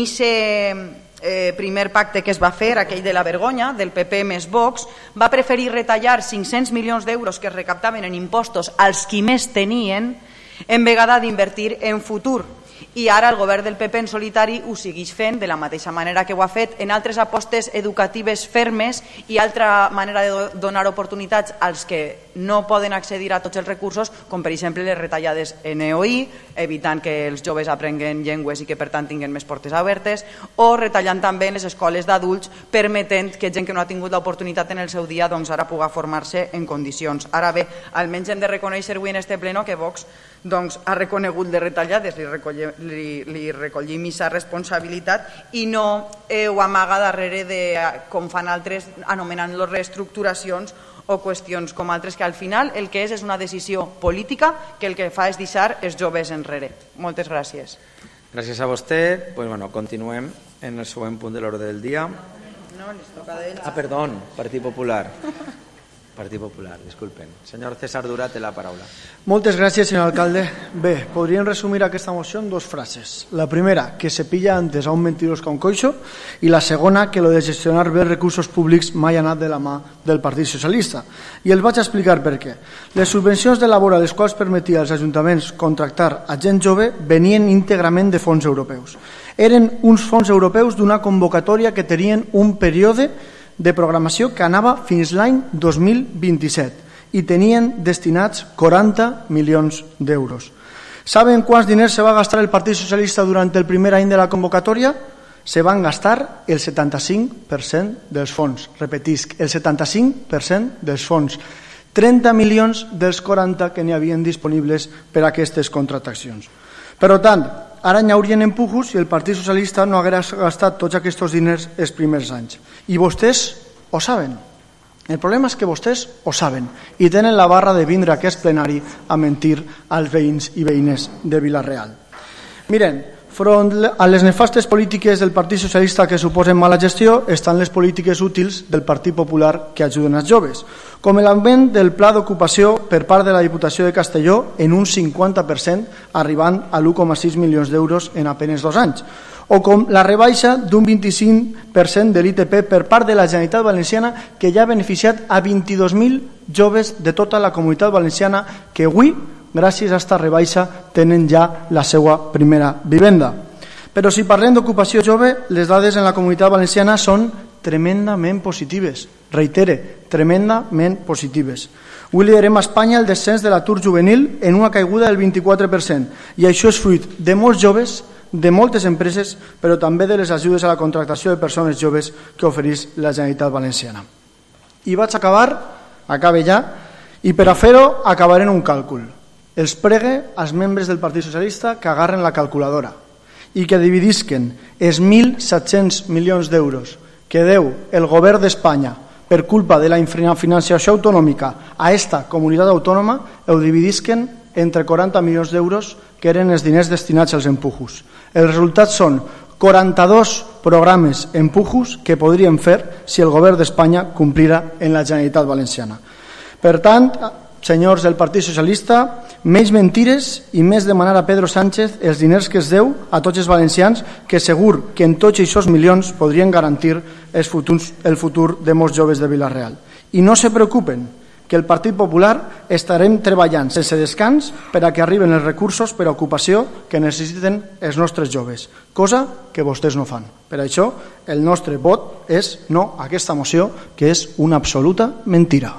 aquest primer pacte que es va fer, aquell de la vergonya, del PP més Vox, va preferir retallar 500 milions d'euros que es recaptaven en impostos als qui més tenien en vegada d'invertir en futur. I ara el govern del PP en solitari ho segueix fent de la mateixa manera que ho ha fet en altres apostes educatives fermes i altra manera de donar oportunitats als que no poden accedir a tots els recursos, com per exemple les retallades en EOI, evitant que els joves aprenguen llengües i que per tant tinguin més portes obertes, o retallant també en les escoles d'adults, permetent que gent que no ha tingut l'oportunitat en el seu dia ara pugui formar-se en condicions. Ara bé, almenys hem de reconèixer avui en este pleno que Vox ha reconegut les retallades, li recollim aquesta responsabilitat i no ho amaga darrere de, com fan altres, anomenant-los reestructuracions o qüestions com altres, que al final el que és una decisió política que el que fa és deixar els joves enrere. Moltes gràcies. Gràcies a vostè. Continuem en el següent punt de l'ordre del dia. No, les toca d'ells. Perdó, Partit Popular. Partit Popular, disculpen. Senyor César Dura, té la paraula. Moltes gràcies, senyor alcalde. Bé, podríem resumir aquesta moció en 2 frases. La primera, que se pilla antes a un mentirós que a un coixo, i la segona, que lo de gestionar bé recursos públics mai ha anat de la mà del Partit Socialista. I el vaig a explicar per què. Les subvencions de labor a les quals permetia als ajuntaments contractar a gent jove venien íntegrament de fons europeus. Eren uns fons europeus d'una convocatòria que tenien un període de programació que anava fins l'any 2027 i tenien destinats 40 milions d'euros. Saben quants diners se va gastar el Partit Socialista durant el primer any de la convocatòria? Se van gastar el 75% dels fons. Repetisc, el 75% dels fons. 30 milions dels 40 que n'hi havien disponibles per a aquestes contractacions. Per tant, ara n'hi haurien empujos i el Partit Socialista no hagués gastat tots aquests diners els primers anys. I vostès ho saben. El problema és que vostès ho saben i tenen la barra de vindre a aquest plenari a mentir als veïns i veïnes de Vila-real. Miren, Front a les nefastes polítiques del Partit Socialista que suposen mala gestió estan les polítiques útils del Partit Popular que ajuden els joves, com l'augment del pla d'ocupació per part de la Diputació de Castelló en un 50%, arribant a 1,6 milions d'euros en apenas 2 anys, o com la rebaixa d'un 25% de l'ITP per part de la Generalitat Valenciana que ja ha beneficiat a 22.000 joves de tota la Comunitat Valenciana que avui, gràcies a aquesta rebaixa, tenen ja la seva primera vivenda. Però si parlem d'ocupació jove, les dades en la Comunitat Valenciana són tremendament positives. Reitere, tremendament positives. Avui liderem a Espanya el descens de l'atur juvenil en una caiguda del 24%, i això és fruit de molts joves, de moltes empreses, però també de les ajudes a la contractació de persones joves que ofereix la Generalitat Valenciana. I vaig acabe ja, i per a fer-ho acabaré en un càlcul. Els pregue als membres del Partit Socialista que agarren la calculadora i que dividisquen els 1.700 milions d'euros que deu el govern d'Espanya per culpa de la infrafinançació autonòmica a esta comunitat autònoma, ho dividisquen entre 40 milions d'euros que eren els diners destinats als empujos. Els resultats són 42 programes empujos que podrien fer si el govern d'Espanya complira en la Generalitat Valenciana. Per tant, senyors del Partit Socialista, menys mentires i més demanar a Pedro Sánchez els diners que es deu a tots els valencians, que segur que en tots aquests milions podrien garantir el futur de molts joves de Vila-real. I no se preocupen, que el Partit Popular estarem treballant sense descans per a que arriben els recursos per a ocupació que necessiten els nostres joves, cosa que vostès no fan. Per això, el nostre vot és no a aquesta moció, que és una absoluta mentira.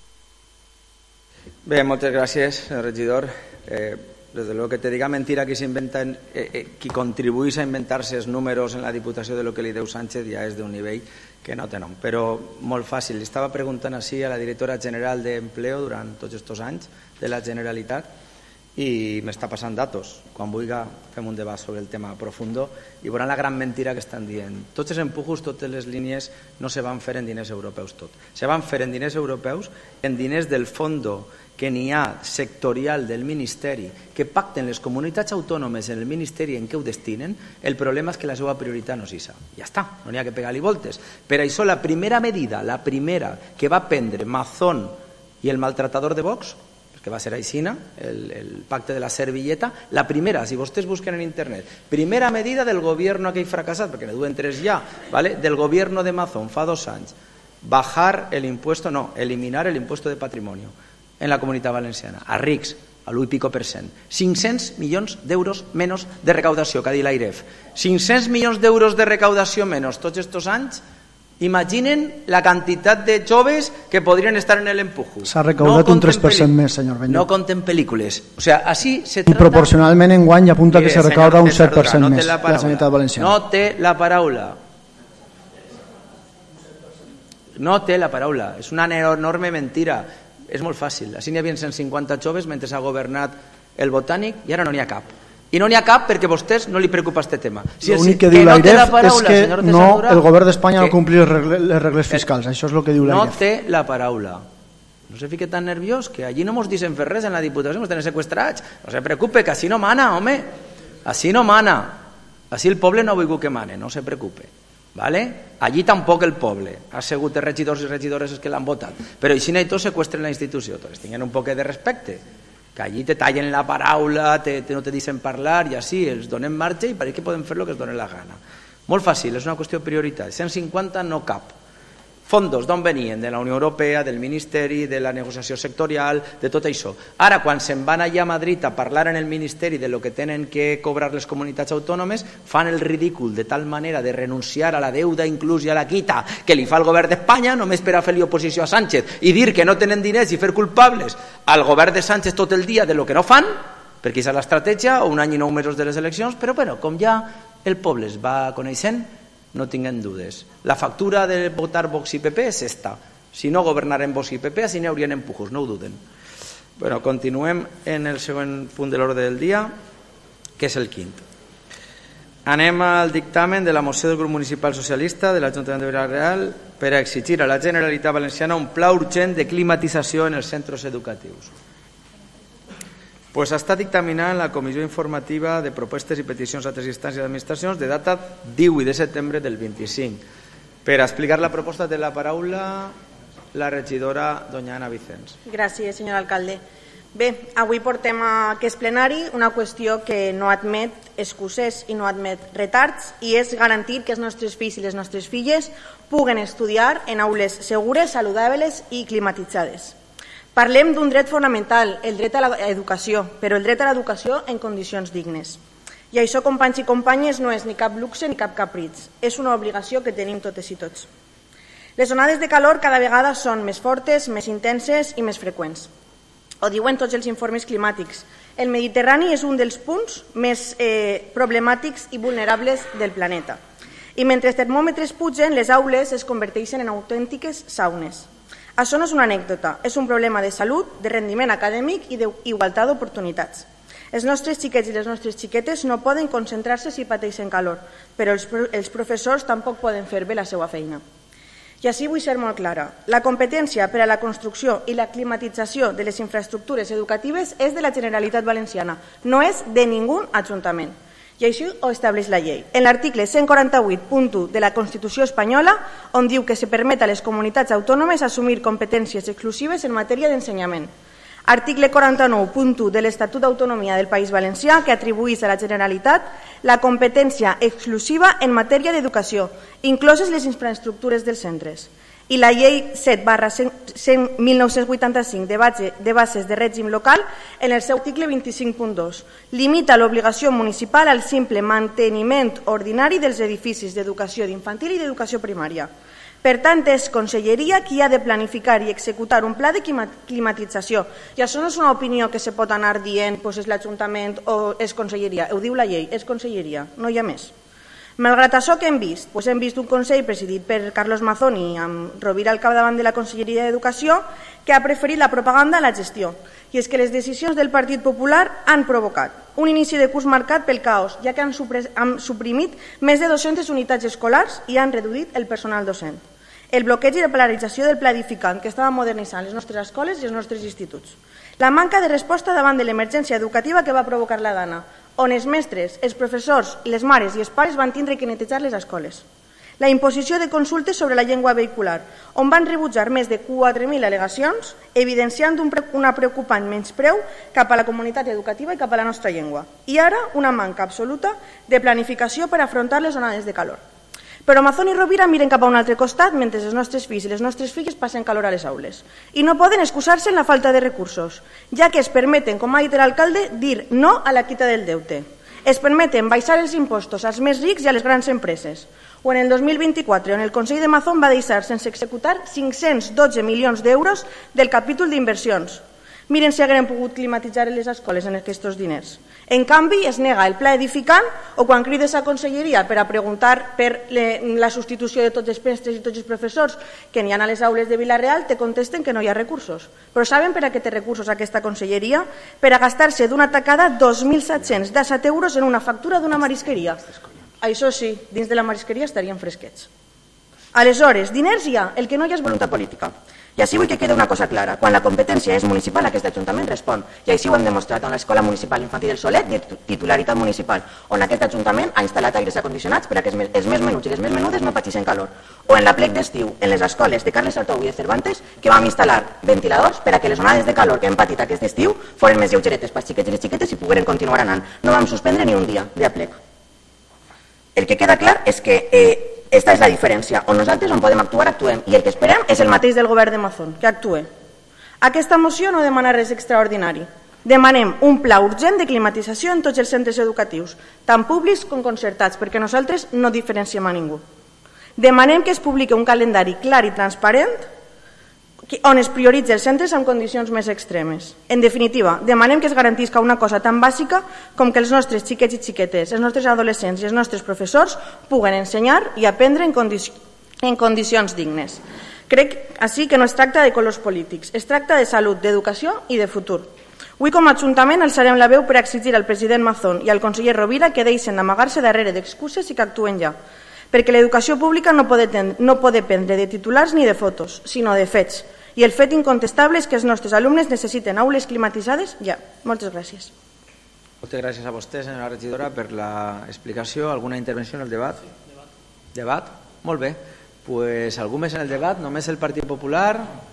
Bé, moltes gràcies, regidor. Des de lo que te diga mentira qui contribuís a inventar-se els números en la Diputació de lo que li deu Sánchez ja és d'un nivell que no té nom. Però molt fàcil. Li estava preguntant així a la directora general d'Empleo durant tots aquests anys de la Generalitat i m'està passant datos. Quan vulgui fem un debat sobre el tema profundo i veuran la gran mentira que estan dient. Tots els empujos, totes les línies no se van fer en diners europeus tot. Se van fer en diners europeus, en diners del fondo que n'hi ha sectorial del Ministeri, que pacten les comunitats autònomes en el Ministeri en què ho destinen. El problema és que la seva prioritat no és això. Ja està, no n'hi ha que pegar-li voltes. Per això la primera medida, la primera que va prendre Mazón i el maltratador de Vox, que va ser aixina, el pacte de la servilleta, la primera, si vostès busquen en internet, primera medida del govern aquell fracassat, perquè ne duen 3 ja, del govern de Mazón fa 2 anys, bajar el impuesto, no, eliminar el impuesto de patrimonio en la Comunitat Valenciana, a rics, a l'1,5%. 500 milions d'euros menys de recaudació, que ha dit l'AIREF. 500 milions d'euros de recaudació menys tots aquests anys. Imaginen la quantitat de joves que podrien estar en el empujo. S'ha recaudat un 3% més, senyor Benlloc. No compten pel·lícules. O sea, así se trata... I proporcionalment en guany apunta que se recauda un 7% més la Generalitat Valenciana. No té la paraula. No té la paraula. És una enorme mentira. És molt fàcil. Així n'hi havia 150 joves mentre s'ha governat el Botànic i ara no n'hi ha cap. I no n'hi ha cap perquè a vostès no li preocupa aquest tema. L'únic que diu l'AIREF és que el govern d'Espanya no complir les regles fiscals. Això és el que diu l'AIREF. No té la paraula. No se fique tan nerviós, que allí no mos dicen fer res en la Diputació, mos tenen sequestrats. No se preocupe, que així no mana, home. Així no mana. Així el poble no ha volgut que mane, no se preocupe. Allí tampoc el poble. Ha sigut els regidors i regidores que l'han votat. Però així no hi tot seqüestren la institució. Tots tinguin un poc de respecte. Que allí te tallen la paraula, no te deixen parlar i així, els donem marge i pareix que poden fer el que es donen la gana. Molt fàcil, és una qüestió de prioritat. 150 no cap. Fondos d'on venien? De la Unió Europea, del Ministeri, de la negociació sectorial, de tot això. Ara, quan se'n van allà a Madrid a parlar en el Ministeri de lo que tenen que cobrar les comunitats autònomes, fan el ridícul de tal manera de renunciar a la deuda inclús i a la quita que li fa el govern d'Espanya només per a fer-li oposició a Sánchez i dir que no tenen diners i fer culpables al govern de Sánchez tot el dia de lo que no fan, perquè és l'estratègia, o un any i 9 mesos de les eleccions, però bueno, com ja el poble es va coneixent, no tinguen dudes. La factura de votar Vox i PP és esta. Si no governaren Vox i PP, així n'hi haurien empujos, no ho duden. Bueno, continuem en el següent punt de l'ordre del dia, que és el quint. Anem al dictamen de la moció del grup municipal socialista de l'Ajuntament de Vila-real per a exigir a la Generalitat Valenciana un pla urgent de climatització en els centres educatius. Pues ha estat dictaminada en la Comissió Informativa de Propostes i Peticions a altres instàncies d'administracions de data 18 de setembre del 25. Per explicar la proposta té la paraula la regidora doña Ana Vicens. Gràcies, senyor alcalde. Bé, avui portem a aquest plenari una qüestió que no admet excuses i no admet retards i és garantir que els nostres fills i les nostres filles puguen estudiar en aules segures, saludables i climatitzades. Parlem d'un dret fonamental, el dret a l'educació, però el dret a l'educació en condicions dignes. I això, companys i companyes, no és ni cap luxe ni cap capritx, és una obligació que tenim totes i tots. Les onades de calor cada vegada són més fortes, més intenses i més freqüents. Ho diuen tots els informes climàtics. El Mediterrani és un dels punts més problemàtics i vulnerables del planeta. I mentre els termòmetres pugen, les aules es converteixen en autèntiques saunes. Això no és una anècdota, és un problema de salut, de rendiment acadèmic i d'igualtat d'oportunitats. Els nostres xiquets i les nostres xiquetes no poden concentrar-se si pateixen calor, però els professors tampoc poden fer bé la seva feina. I així vull ser molt clara. La competència per a la construcció i la climatització de les infraestructures educatives és de la Generalitat Valenciana, no és de ningú ajuntament. I així ho estableix la llei. En l'article 148.1 de la Constitució espanyola, on diu que se permet a les comunitats autònomes assumir competències exclusives en matèria d'ensenyament. Article 49.1 de l'Estatut d'Autonomia del País Valencià, que atribueix a la Generalitat la competència exclusiva en matèria d'educació, incloses les infraestructures dels centres. I la llei 7/1985 de bases de règim local, en el seu article 25.2, limita l'obligació municipal al simple manteniment ordinari dels edificis d'educació d'infantil i d'educació primària. Per tant, és Conselleria qui ha de planificar i executar un pla de climatització. I això no és una opinió que se pot anar dient és l'Ajuntament o és Conselleria. Ho diu la llei, és Conselleria, no hi ha més. Malgrat això que hem vist? Hem vist un Consell presidit per Carlos Mazoni amb Rovira al capdavant de la Conselleria d'Educació que ha preferit la propaganda a la gestió. I és que les decisions del Partit Popular han provocat un inici de curs marcat pel caos, ja que han suprimit més de 200 unitats escolars i han reduït el personal docent. El bloqueig i la paralització del pla edificant que estava modernitzant les nostres escoles i els nostres instituts. La manca de resposta davant de l'emergència educativa que va provocar la Dana, on els mestres, els professors, les mares i els pares van tindre que netejar les escoles. La imposició de consultes sobre la llengua vehicular, on van rebutjar més de 4.000 al·legacions, evidenciant una preocupant menyspreu cap a la comunitat educativa i cap a la nostra llengua. I ara, una manca absoluta de planificació per afrontar les onades de calor. Però Mazón i Rovira miren cap a un altre costat mentre els nostres fills i les nostres filles passen calor a les aules. I no poden excusar-se en la falta de recursos, ja que es permeten, com ha dit l'alcalde, dir no a la quita del deute. Es permeten baixar els impostos als més rics i a les grans empreses. O en el 2024, on el Consell de Mazón va deixar sense executar 512 milions d'euros del capítol d'inversions. Miren si hagueren pogut climatitzar les escoles en aquests diners. En canvi, es nega el pla edificant o quan crides a Conselleria per a preguntar per la substitució de tots els mestres i tots els professors que n'hi ha a les aules de Vila-real, te contesten que no hi ha recursos. Però saben per a què té recursos aquesta Conselleria? Per a gastar-se d'una tacada 2.717 euros en una factura d'una marisqueria. Això sí, dins de la marisqueria estarien fresquets. Aleshores, diners hi ha, el que no hi ha és voluntat política. I així vull que quede una cosa clara. Quan la competència és municipal, aquest Ajuntament respon. I així ho hem demostrat en l'Escola Municipal Infantil del Solet, de titularitat municipal, on aquest Ajuntament ha instal·lat aires acondicionats per a que els més menuts i les més menudes no pateixen calor. O en la plec d'estiu, en les escoles de Carles Sartou i de Cervantes, que vam instal·lar ventiladors per a que les onades de calor que hem patit aquest estiu foren més lleugeretes pels xiquets i les xiquetes i pogueren continuar anant. No vam suspendre ni un dia de plec. El que queda clar és que esta és la diferència. On nosaltres on podem actuar, actuem. I el que esperem és el mateix del govern de Mazón, que actue. Aquesta moció no demana res extraordinari. Demanem un pla urgent de climatització en tots els centres educatius, tant públics com concertats, perquè nosaltres no diferenciem a ningú. Demanem que es publiqui un calendari clar i transparent on es prioritzi els centres en condicions més extremes. En definitiva, demanem que es garantisca una cosa tan bàsica com que els nostres xiquets i xiquetes, els nostres adolescents i els nostres professors puguen ensenyar i aprendre en condicions dignes. Crec així que no es tracta de colors polítics, es tracta de salut, d'educació i de futur. Avui com a Ajuntament alçarem la veu per exigir al president Mazón i al conseller Rovira que deixen d'amagar-se darrere d'excuses i que actuen ja. Perquè l'educació pública no pot dependre de titulars ni de fotos, sinó de fets. I el fet incontestable és que els nostres alumnes necessiten aules climatitzades ja. Moltes gràcies. Moltes gràcies a vostè, senyora regidora, per l'explicació. Alguna intervenció en el debat? Debat? Molt bé. Pues algú més en el debat? Només el Partit Popular?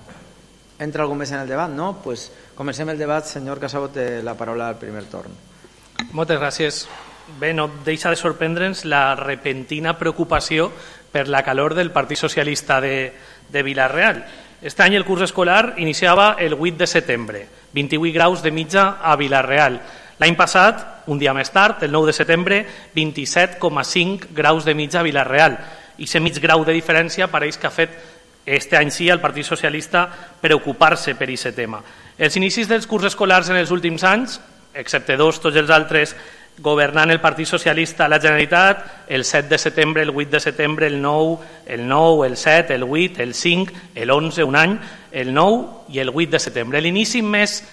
Entra algú més en el debat? No? Pues comencem el debat. Senyor Casabo, té la paraula al primer torn. Moltes gràcies. Bé, no deixa de sorprendre'ns la repentina preocupació per la calor del Partit Socialista de Vila-real. Este any el curs escolar iniciava el 8 de setembre, 28 graus de mitja a Vila-real. L'any passat, un dia més tard, el 9 de setembre, 27,5 graus de mitja a Vila-real. I aquest mig grau de diferència pareix que ha fet este any sí el Partit Socialista preocupar-se per aquest tema. Els inicis dels curs escolars en els últims anys, excepte dos, tots els altres, governant el Partit Socialista a la Generalitat, el 7 de setembre, el 8 de setembre, el 9, el 7, el 8, el 5, el 11, un any, el 9 i el 8 de setembre. L'inici més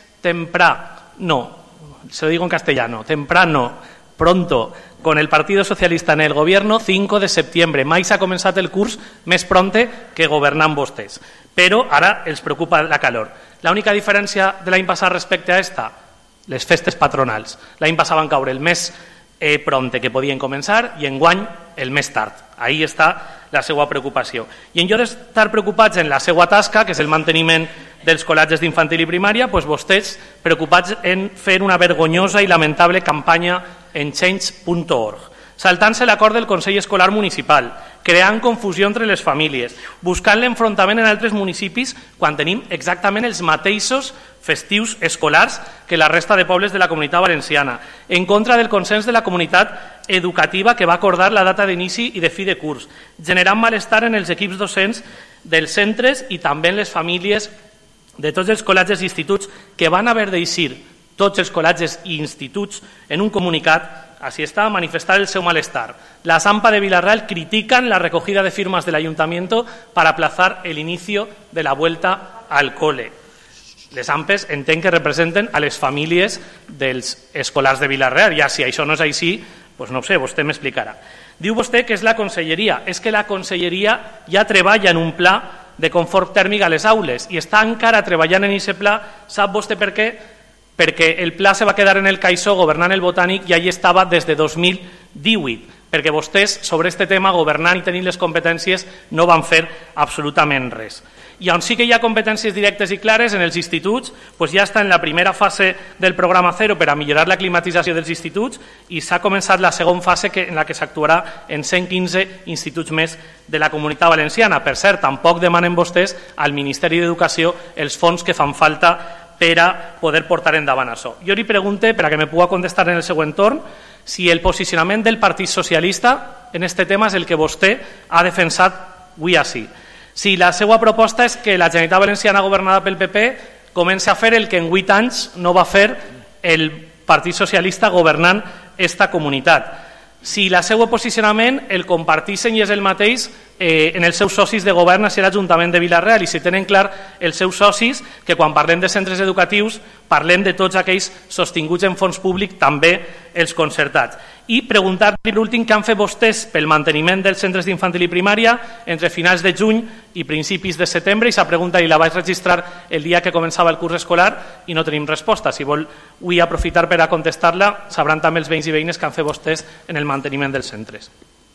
temprano, se lo digo en castellano, temprano, pronto, con el Partido Socialista en el gobierno, 5 de septiembre. Mai s'ha començat el curs més pronte que governant vostès. Però ara els preocupa la calor. L'única diferència de l'any passat respecte a esta, les festes patronals. L'any passat van caure el més prompte que podien començar i enguany el més tard. Ahí està la seva preocupació. I en lloc d'estar preocupats en la seva tasca, que és el manteniment dels col·legis d'infantil i primària, doncs vostès preocupats en fer una vergonyosa i lamentable campanya en change.org, saltant-se l'acord del Consell Escolar Municipal, creant confusió entre les famílies, buscant l'enfrontament en altres municipis quan tenim exactament els mateixos festius escolars que la resta de pobles de la Comunitat Valenciana, en contra del consens de la comunitat educativa que va acordar la data d'inici i de fi de curs, generant malestar en els equips docents dels centres i també en les famílies de tots els col·legis i instituts que van haver d'eixir tots els col·legis i instituts en un comunicat. Así está, a manifestar el seu malestar. La AMPA de Vila-real critican la recogida de firmas del Ayuntamiento para aplazar el inicio de la vuelta al cole. Les AMPes entenc que representen a les famílies dels escolars de Vila-real. Ja si això no és així, doncs no ho sé, vostè m'explicarà. Diu vostè que és la conselleria. És que la conselleria ja treballa en un pla de confort tèrmic a les aules i està encara treballant en aquest pla. Sap vostè per què? Perquè el pla se va quedar en el caixó governant el Botànic i allí estava des de 2018, perquè vostès sobre aquest tema, governant i tenint les competències, no van fer absolutament res. I on sí que hi ha competències directes i clares en els instituts, doncs ja està en la primera fase del programa Zero per a millorar la climatització dels instituts i s'ha començat la segona fase en la que s'actuarà en 115 instituts més de la Comunitat Valenciana. Per cert, tampoc demanen vostès al Ministeri d'Educació els fons que fan falta per a poder portar endavant això. Jo li pregunto, per a que me pugui contestar en el següent torn, si el posicionament del Partit Socialista en aquest tema és el que vostè ha defensat avui així. Si la seva proposta és que la Generalitat Valenciana governada pel PP comenci a fer el que en 8 anys no va fer el Partit Socialista governant esta comunitat. Si el seu posicionament el comparteixen i és el mateix en els seus socis de govern a l'Ajuntament de Vila-real i si tenen clar els seus socis que quan parlem de centres educatius parlem de tots aquells sostinguts en fons públic, també els concertats. I preguntar-li l'últim que han fet vostès pel manteniment dels centres d'infantil i primària entre finals de juny i principis de setembre, i aquesta pregunta la vaig registrar el dia que començava el curs escolar i no tenim resposta. Si vol vull aprofitar per a contestar-la, sabran també els veïns i veïnes que han fet vostès en el manteniment dels centres.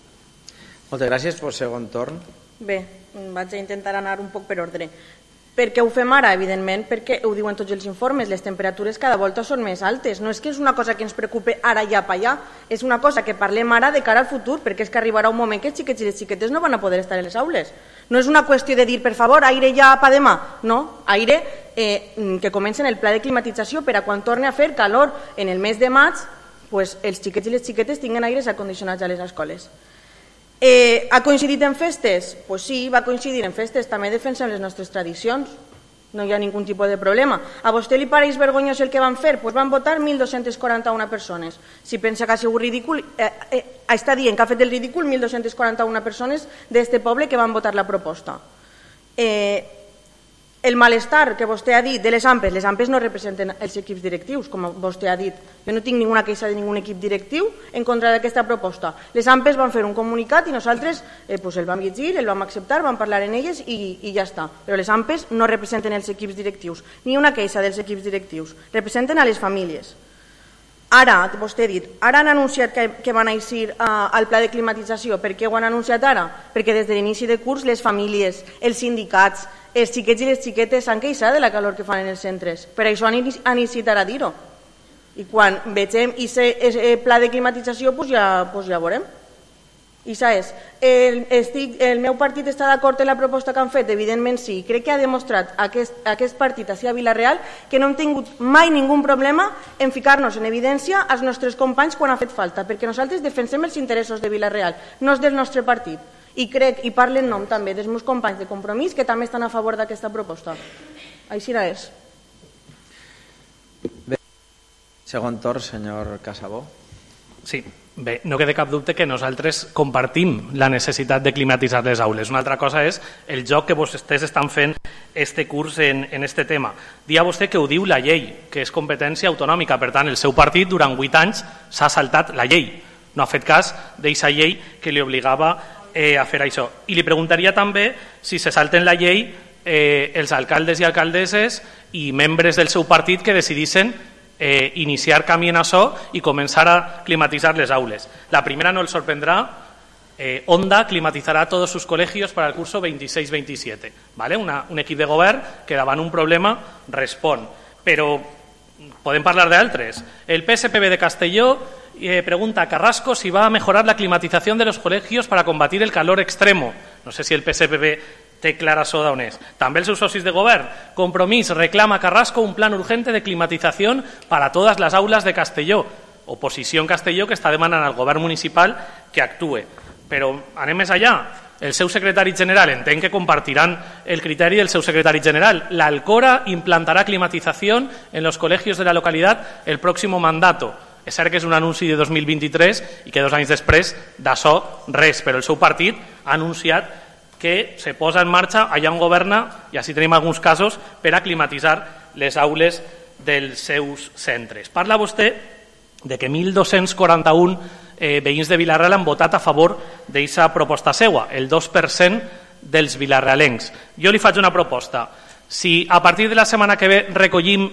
Moltes gràcies. Per segon torn. Bé, vaig a intentar anar un poc per ordre. Per què ho fem ara? Evidentment, perquè ho diuen tots els informes, les temperatures cada volta són més altes. No és que és una cosa que ens preocupe ara ja per allà, és una cosa que parlem ara de cara al futur, perquè és que arribarà un moment que els xiquets i les xiquetes no van a poder estar en les aules. No és una qüestió de dir, per favor, aire ja pa demà. No, aire que comencen el pla de climatització per a quan torni a fer calor en el mes de maig, pues, els xiquets i les xiquetes tinguen aires acondicionats a les escoles. Ha coincidit en festes? Pues sí, va coincidir en festes. També defensem les nostres tradicions. No hi ha ningú tipus de problema. A vostè li pareix vergonyós el que van fer? Pues van votar 1.241 persones. Si pensa que ha sigut ridícul, està dient que ha fet el ridícul 1.241 persones d'este poble que van votar la proposta. el malestar que vostè ha dit de les AMPes no representen els equips directius, com vostè ha dit. Jo no tinc ninguna queixa de ningun equip directiu en contra d'aquesta proposta. Les AMPes van fer un comunicat i nosaltres el vam llegir, el vam acceptar, vam parlar en elles i ja està. Però les AMPes no representen els equips directius, ni una queixa dels equips directius, representen a les famílies. Ara, vostè ha dit, ara han anunciat que van eixir al pla de climatització. Per què ho han anunciat ara? Perquè des de l'inici de curs les famílies, els sindicats, els xiquets i les xiquetes s'han queixat de la calor que fan en els centres. Per això han iniciat ara a dir-ho. I quan vegem aquest pla de climatització, ja veurem. Isa és, el meu partit està d'acord en la proposta que han fet? Evidentment sí. Crec que ha demostrat aquest partit a Vila-real que no hem tingut mai ningú problema en ficar-nos en evidència als nostres companys quan ha fet falta, perquè nosaltres defensem els interessos de Vila-real, no els del nostre partit. I crec, i parlo en nom també dels meus companys de Compromís, que també estan a favor d'aquesta proposta. Així és. Bé, segon torn, senyor Casabó. Sí. Bé, no queda cap dubte que nosaltres compartim la necessitat de climatitzar les aules. Una altra cosa és el joc que vostès estan fent este curs en este tema. Dia vostè que ho diu la llei, que és competència autonòmica. Per tant, el seu partit durant 8 anys s'ha saltat la llei. No ha fet cas d'aquesta llei que li obligava a fer això. I li preguntaria també si se salten la llei els alcaldes i alcaldesses i membres del seu partit que decidissin iniciar camí en això i començar a climatitzar les aules. La primera no els sorprendrà, Onda climatizará todos sus colegios para el curso 26-27. ¿Vale? Un equip de govern que davant un problema respon. Però podem parlar d'altres. El PSPB de Castelló pregunta a Carrasco si va a mejorar la climatización de los colegios para combatir el calor extremo. No sé si el PSPB té clara això d'on és. També els seus socis de govern. Compromís reclama a Carrasco un plan urgente de climatización para todas las aulas de Castelló. Oposició en Castelló que està demanant al govern municipal que actue. Però anem més allà. El seu secretari general, entenc que compartiran el criteri del seu secretari general. La Alcora implantará climatización en los colegios de la localidad el próximo mandato. És cert que és un anunci de 2023 i que 2 anys després d'això res, però el seu partit ha anunciat que se posa en marxa allà on governa, i així tenim alguns casos, per a climatitzar les aules dels seus centres. Parla vostè de que 1.241 veïns de Vila-real han votat a favor d'aquesta proposta seua, el 2% dels vilarrealencs. Jo li faig una proposta. Si a partir de la setmana que ve recollim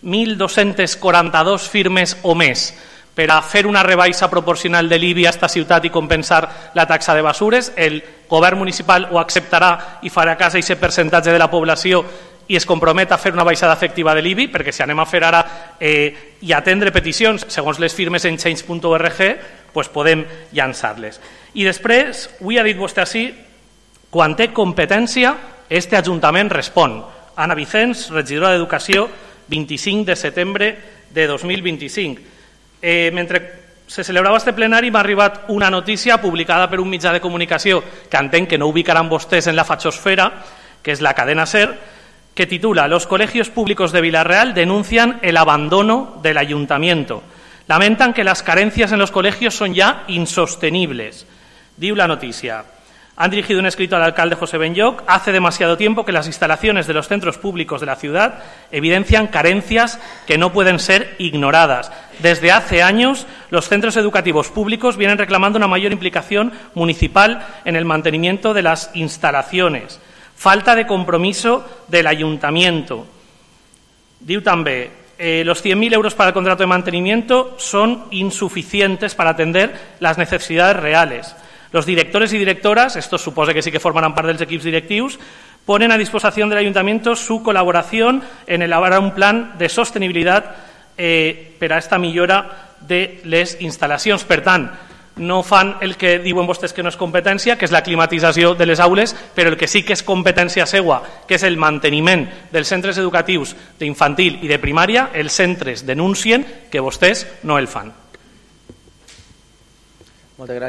1.242 firmes o més per a fer una rebaixa proporcional de l'IBI a esta ciutat i compensar la taxa de basures, el govern municipal ho acceptarà i farà cas a aquest percentatge de la població i es compromet a fer una baixada efectiva de l'IBI, perquè si anem a fer ara i atendre peticions segons les firmes en change.org, doncs podem llançar-les. I després, avui ha dit vostè així, quan té competència, este Ajuntament respon. Anna Vicens, regidora d'Educació, 25 de setembre de 2025. Mentre se celebrava este plenari m'ha arribat una notícia publicada per un mitjà de comunicació que entenc que no ubicaran vostès en la fachosfera, que és la cadena SER, que titula «Los colegios públicos de Vila-real denuncian el abandono del ayuntamiento. Lamentan que las carencias en los colegios son ya insostenibles». Diu la noticia. Han dirigido un escrito al alcalde José Benlloch. Hace demasiado tiempo que las instalaciones de los centros públicos de la ciudad evidencian carencias que no pueden ser ignoradas. Desde hace años, los centros educativos públicos vienen reclamando una mayor implicación municipal en el mantenimiento de las instalaciones. Falta de compromiso del ayuntamiento. Diu també, los 100.000 euros para el contrato de mantenimiento son insuficientes para atender las necesidades reales. Los directores y directoras, estos supone que sí que formarán parte dels equips directius, ponen a disposición del ayuntamiento su colaboración en elaborar un plan de sostenibilitat per a esta millora de les instal·lacions. Per tant, no fan el que diuen vostès que no és competència, que és la climatització de les aules, però el que sí que és competència seua, que és el manteniment dels centres educatius d'infantil i de primària, els centres denuncien que vostès no el fan. Moltes gràcies.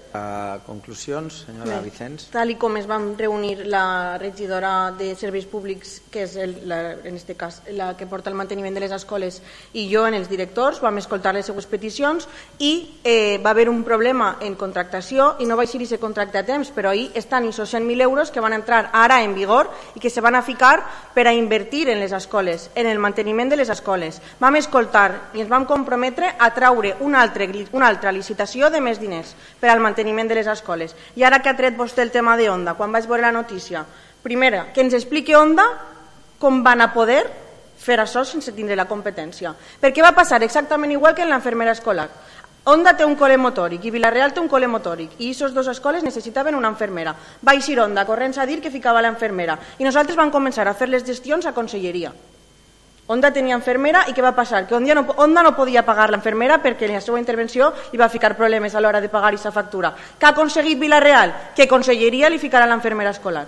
Conclusions, senyora Vicens. Tal com es vam reunir la regidora de Serveis Públics, que és en aquest cas la que porta el manteniment de les escoles, i jo en els directors, vam escoltar les seues peticions i va haver un problema en contractació i no va eixir aquest contracte a temps, però ahir estan aquests 100.000 euros que van entrar ara en vigor i que se van a ficar per a invertir en les escoles, en el manteniment de les escoles. Vam escoltar i ens vam comprometre a traure una altra licitació de més diners per al manteniment de les escoles. I ara que ha tret vostè el tema de Onda, quan vaig veure la notícia, primera, que ens expliqui Onda com van a poder fer això sense tindre la competència. Perquè va passar exactament igual que en l'enfermera escolar. Onda té un col·le motòric i Vila-real té un col·le motòric i aquestes dues escoles necessitaven una infermera. Va eixir Onda corrents a dir que ficava la infermera i nosaltres vam començar a fer les gestions a conselleria. Onda tenia infermera i què va passar? Que Onda no podia pagar l'infermera perquè en la seva intervenció li va ficar problemes a l'hora de pagar aquesta factura. Què ha aconseguit Vila-real? Que conselleria li ficarà l'infermera escolar.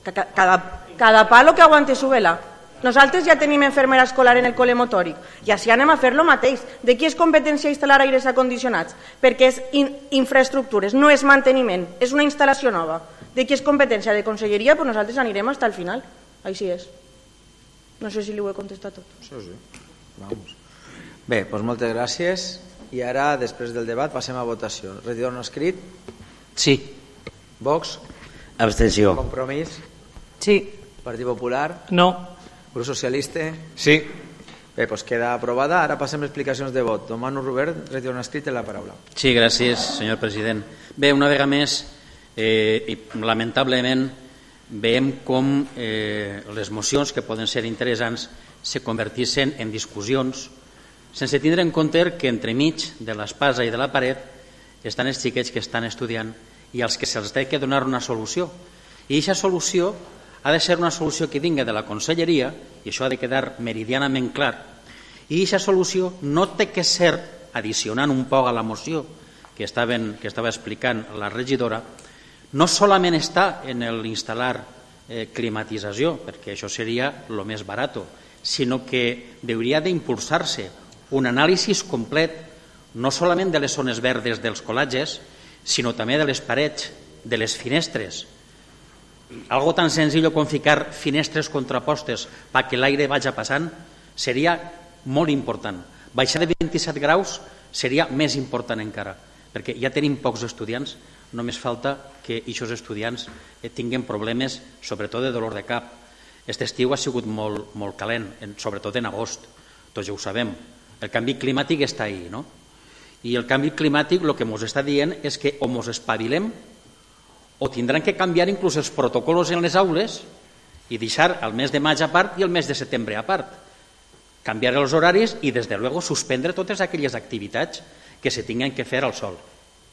Cada palo que aguante su vela. Nosaltres ja tenim infermera escolar en el col·le motòric i així anem a fer lo mateix. De qui és competència instal·lar aires acondicionats? Perquè és infraestructures, no és manteniment, és una instal·lació nova. De qui és competència? De conselleria? Pues nosaltres anirem fins al final. Així és. No sé si li ho he contestat tot. Sí. Vamos. Bé, doncs moltes gràcies. I ara, després del debat, passem a votació. Regidor no escrit? Sí. Vox? Abstenció. Compromís? Sí. Partit Popular? No. Grup Socialista? Sí. Bé, doncs queda aprovada. Ara passem a explicacions de vot. Don Manu Robert, regidor no escrit, té la paraula. Sí, gràcies, senyor president. Bé, una vegada més, i lamentablement, veiem com les mocions que poden ser interessants se convertissin en discussions sense tindre en compte que entremig de l'espasa i de la paret estan els xiquets que estan estudiant i als que se'ls ha de donar una solució. I aquesta solució ha de ser una solució que vinga de la conselleria, i això ha de quedar meridianament clar, i aquesta solució no té que ser, addicionant un poc a la moció que estava explicant la regidora, no solament està en l'instal·lar climatització, perquè això seria el més barat, sinó que hauria d'impulsar-se un anàlisi complet no solament de les zones verdes dels col·legis, sinó també de les parets, de les finestres. Algo tan senzill com ficar finestres contrapostes perquè l'aire vagi passant seria molt important. Baixar de 27 graus seria més important encara, perquè ja tenim pocs estudiants. Només falta que aquests estudiants tinguin problemes, sobretot de dolor de cap. Aquest estiu ha sigut molt calent, sobretot en agost, tots ja ho sabem. El canvi climàtic està ahí, no? I el canvi climàtic el que ens està dient és que o ens espavilem o tindran que canviar inclús els protocols en les aules i deixar el mes de maig a part i el mes de setembre a part. Canviar els horaris i, des de luego, suspendre totes aquelles activitats que se tinguen que fer al sol.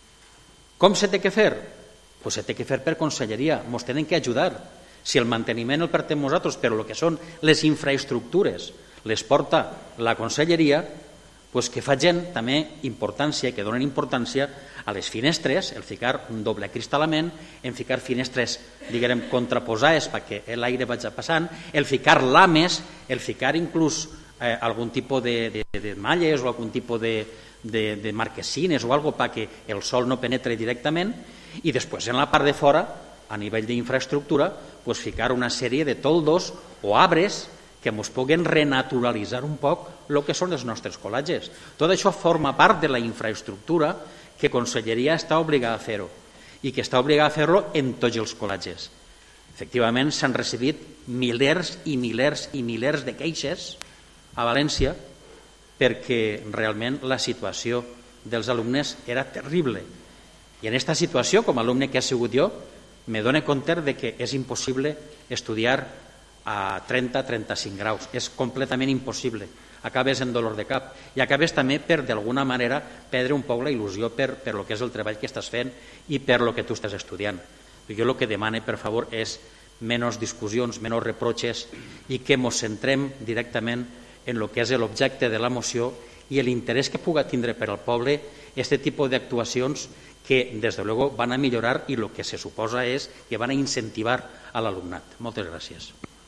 Com se té que fer? Pues se té que fer per conselleria, ens tenen que ajudar. Si el manteniment el portem nosaltres, però el que són les infraestructures les porta la conselleria, pues que facin també importància, que donen importància a les finestres, el ficar un doble cristal·lament, en ficar finestres, diguem, contraposades perquè l'aire vagi passant, el ficar lames, el ficar inclús algun tipus de malles o algun tipus de marquesines o algo perquè el sol no penetre directament, i després en la part de fora, a nivell d'infraestructura, pues ficar una sèrie de toldos o arbres que ens puguen renaturalitzar un poc el que són els nostres col·legis. Tot això forma part de la infraestructura que Conselleria està obligada a fer-ho i que està obligada a fer-lo en tots els col·legis. Efectivament, s'han recibit milers i milers i milers de queixes a València perquè realment la situació dels alumnes era terrible. I en aquesta situació, com a alumne que ha sigut jo, me dono compte de que és impossible estudiar a 30-35 graus. És completament impossible. Acabes en dolor de cap i acabes també per, d'alguna manera, perdre un poc la il·lusió per el que és el treball que estàs fent i per el que tu estàs estudiant. Jo el que demane, per favor, és menys discussions, menys reproches i que ens centrem directament en el que és l'objecte de la moció i l'interès que pugui tindre per al poble aquest tipus d'actuacions que, des de luego, van a millorar i el que se suposa és que van a incentivar a l'alumnat. Moltes gràcies.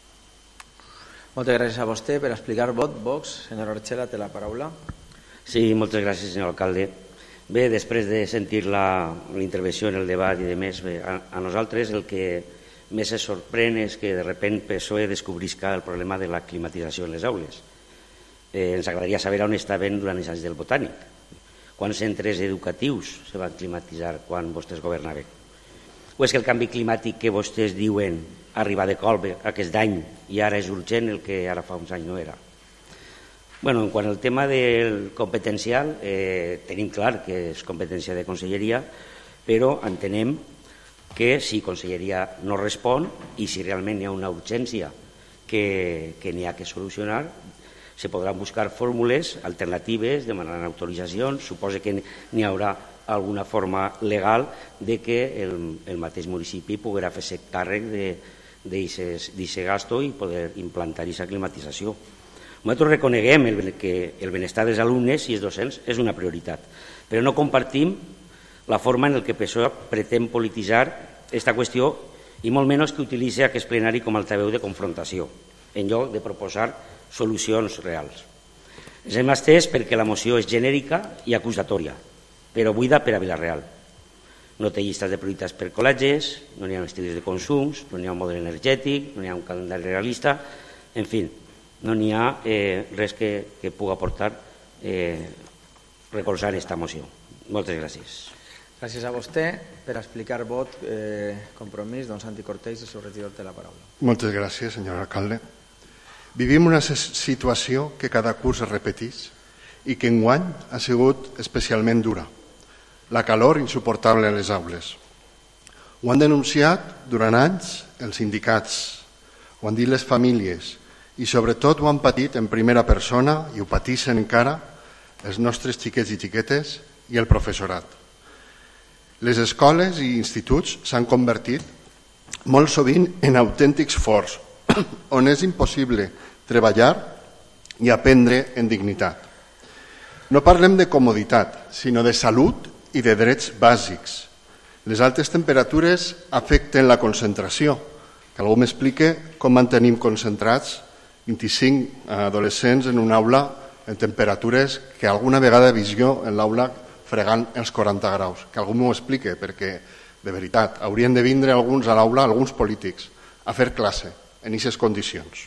Moltes gràcies a vostè per explicar vot. Vox, senyora Orchela, té la paraula. Sí, moltes gràcies, senyor alcalde. Bé, després de sentir la intervenció en el debat i de més, a nosaltres el que més es sorprèn és que de sobte PSOE descobrisca el problema de la climatització en les aules. Ens agradaria saber on estaven durant els anys del Botànic. Quants centres educatius se van climatitzar quan vostès governaven? O és que el canvi climàtic que vostès diuen arriba de colp aquest any i ara és urgent el que ara fa uns anys no era? En quant al tema del competencial, tenim clar que és competència de Conselleria, però entenem que si Conselleria no respon i si realment hi ha una urgència que n'hi ha que solucionar, se podran buscar fórmules alternatives, demanant autoritzacions. Suposo que n'hi haurà alguna forma legal de que el mateix municipi poguerà fer-se càrrec d'aquest gasto i poder implantar aquesta climatització. Nosaltres reconeguem que el benestar dels alumnes i els docents és una prioritat, però no compartim la forma en què PSOE pretén polititzar aquesta qüestió i molt menys que utilitzi aquest plenari com a altaveu de confrontació, en lloc de proposar solucions reals. Ens hem estès perquè la moció és genèrica i acusatòria, però buida per a Vila-real. No té llistes de prioritats per col·legis, no hi ha estils de consums, no hi ha un model energètic, no hi ha un calendari realista, en fi, no n'hi ha res que pugui aportar recolzar aquesta moció. Moltes gràcies. Gràcies a vostè. Per explicar vot, compromís, don Santi Cortés, el seu regidor té la paraula. Moltes gràcies, senyor alcalde. Vivim una situació que cada curs es repeteix i que enguany ha sigut especialment dura. La calor insuportable a les aules. Ho han denunciat durant anys els sindicats, ho han dit les famílies, i sobretot ho han patit en primera persona i ho pateixen encara els nostres xiquets i xiquetes i el professorat. Les escoles i instituts s'han convertit molt sovint en autèntics forts on és impossible treballar i aprendre en dignitat. No parlem de comoditat, sinó de salut i de drets bàsics. Les altes temperatures afecten la concentració. Que algú m'explique com mantenim concentrats 25 adolescents en una aula en temperatures que alguna vegada he vist jo en l'aula fregant els 40 graus. Que algú m'ho explique, perquè, de veritat, haurien de vindre alguns a l'aula, alguns polítics, a fer classe en aquestes condicions.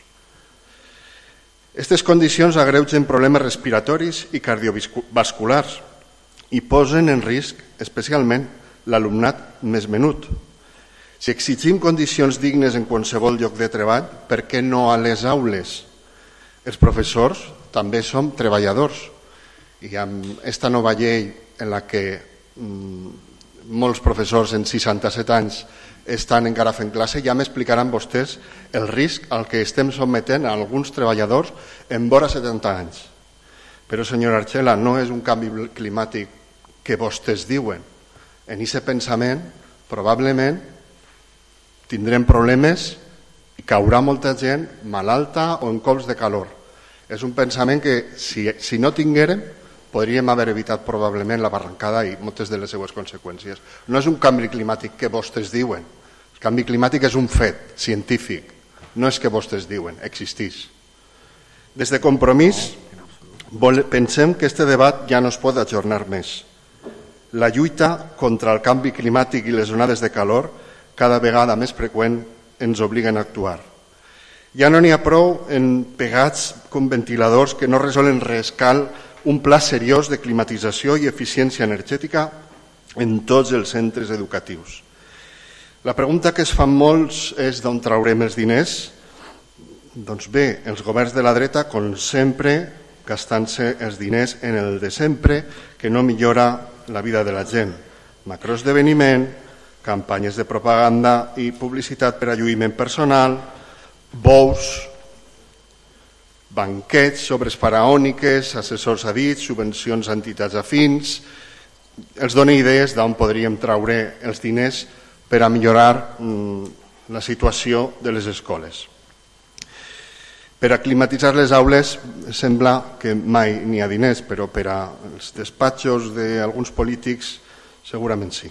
Aquestes condicions agreugen problemes respiratoris i cardiovasculars i posen en risc especialment l'alumnat més menut. Si exigim condicions dignes en qualsevol lloc de treball, per què no a les aules? Els professors també som treballadors i amb aquesta nova llei en la que molts professors en 67 anys estan encara fent classe, ja m'explicaran vostès el risc al que estem sotmetent a alguns treballadors en vora 70 anys. Però, senyora Archela, no és un canvi climàtic que vostès diuen. En aquest pensament, probablement, tindrem problemes i caurà molta gent malalta o en cops de calor. És un pensament que, si no tinguérem, podríem haver evitat probablement la barrancada i moltes de les seues conseqüències. No és un canvi climàtic que vostès diuen. El canvi climàtic és un fet científic. No és que vostès diuen, existeix. Des de Compromís pensem que aquest debat ja no es pot ajornar més. La lluita contra el canvi climàtic i les onades de calor cada vegada més freqüent ens obliguen a actuar. Ja no n'hi ha prou en pegats com ventiladors que no resolen res. Cal un pla seriós de climatització i eficiència energètica en tots els centres educatius. La pregunta que es fan molts és d'on traurem els diners? Doncs bé, els governs de la dreta, com sempre, gastant-se els diners en el de sempre, que no millora la vida de la gent. Macroesdeveniment, campanyes de propaganda i publicitat per a lluïment personal, bous, banquets, obres faraòniques, assessors a dit, subvencions a entitats afins. Els dona idees d'on podríem traure els diners per a millorar la situació de les escoles. Per a climatitzar les aules sembla que mai n'hi ha diners, però per als despatxos d'alguns polítics segurament sí.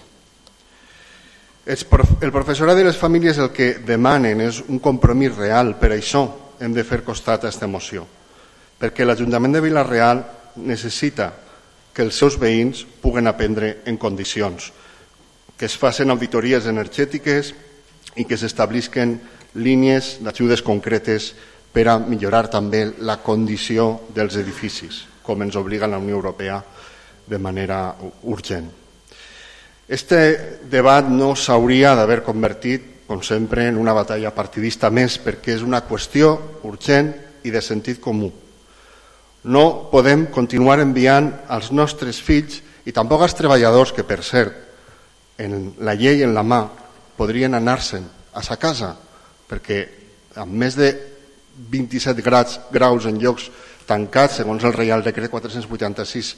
El professorat i les famílies el que demanen és un compromís real. Per això hem de fer costat a aquesta moció, perquè l'Ajuntament de Vila-real necessita que els seus veïns puguen aprendre en condicions, que es facin auditories energètiques i que s'establisquen línies d'ajudes concretes per a millorar també la condició dels edificis, com ens obliga la Unió Europea de manera urgent. Este debat no s'hauria d'haver convertit, com sempre, en una batalla partidista més, perquè és una qüestió urgent i de sentit comú. No podem continuar enviant als nostres fills i tampoc als treballadors que, per cert, en la llei en la mà, podrien anar-se'n a sa casa, perquè amb més de 27 graus en llocs tancats, segons el Reial Decret 486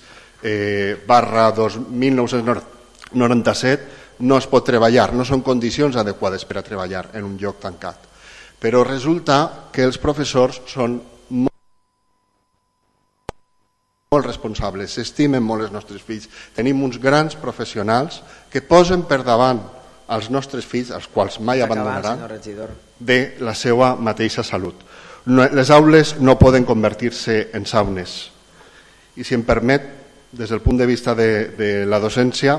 /1997, no es pot treballar, no són condicions adequades per a treballar en un lloc tancat. Però resulta que els professors són molt responsables, s'estimen molt els nostres fills, tenim uns grans professionals que posen per davant als nostres fills, als quals mai abandonaran, de la seva mateixa salut. Les aules no poden convertir-se en saunes. I si em permet, des del punt de vista de la docència,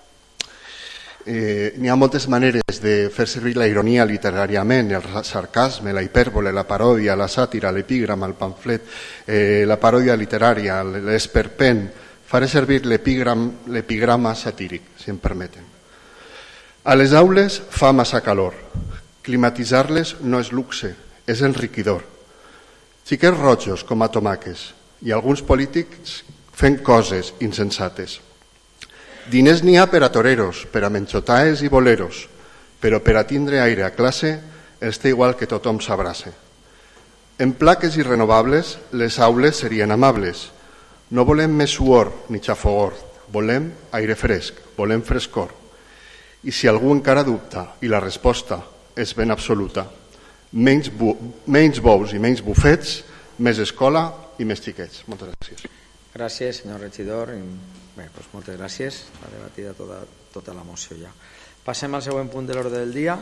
n'hi ha moltes maneres de fer servir la ironia literàriament, el sarcasme, la hipèrbole, la paròdia, la sàtira, l'epígrama, el pamflet, la paròdia literària, l'esperpent. Faré servir l'epigrama satíric, si em permeten. A les aules fa massa calor. Climatitzar-les no és luxe, és enriquidor. Xiquets rojos com a tomàquets i alguns polítics fent coses insensates. Diners n'hi ha per a toreros, per a menxotaes i boleros, però per a tindre aire a classe els té igual que tothom s'abrace. En plaques i renovables, les aules serien amables. No volem més suor ni xafogor, volem aire fresc, volem frescor. I si algú encara dubta i la resposta és ben absoluta, menys bous i menys bufets, més escola i més xiquets. Moltes gràcies. Gràcies, senyor regidor. Bé, doncs moltes gràcies. Està debatida tota la moció ja. Passem al següent punt de l'ordre del dia.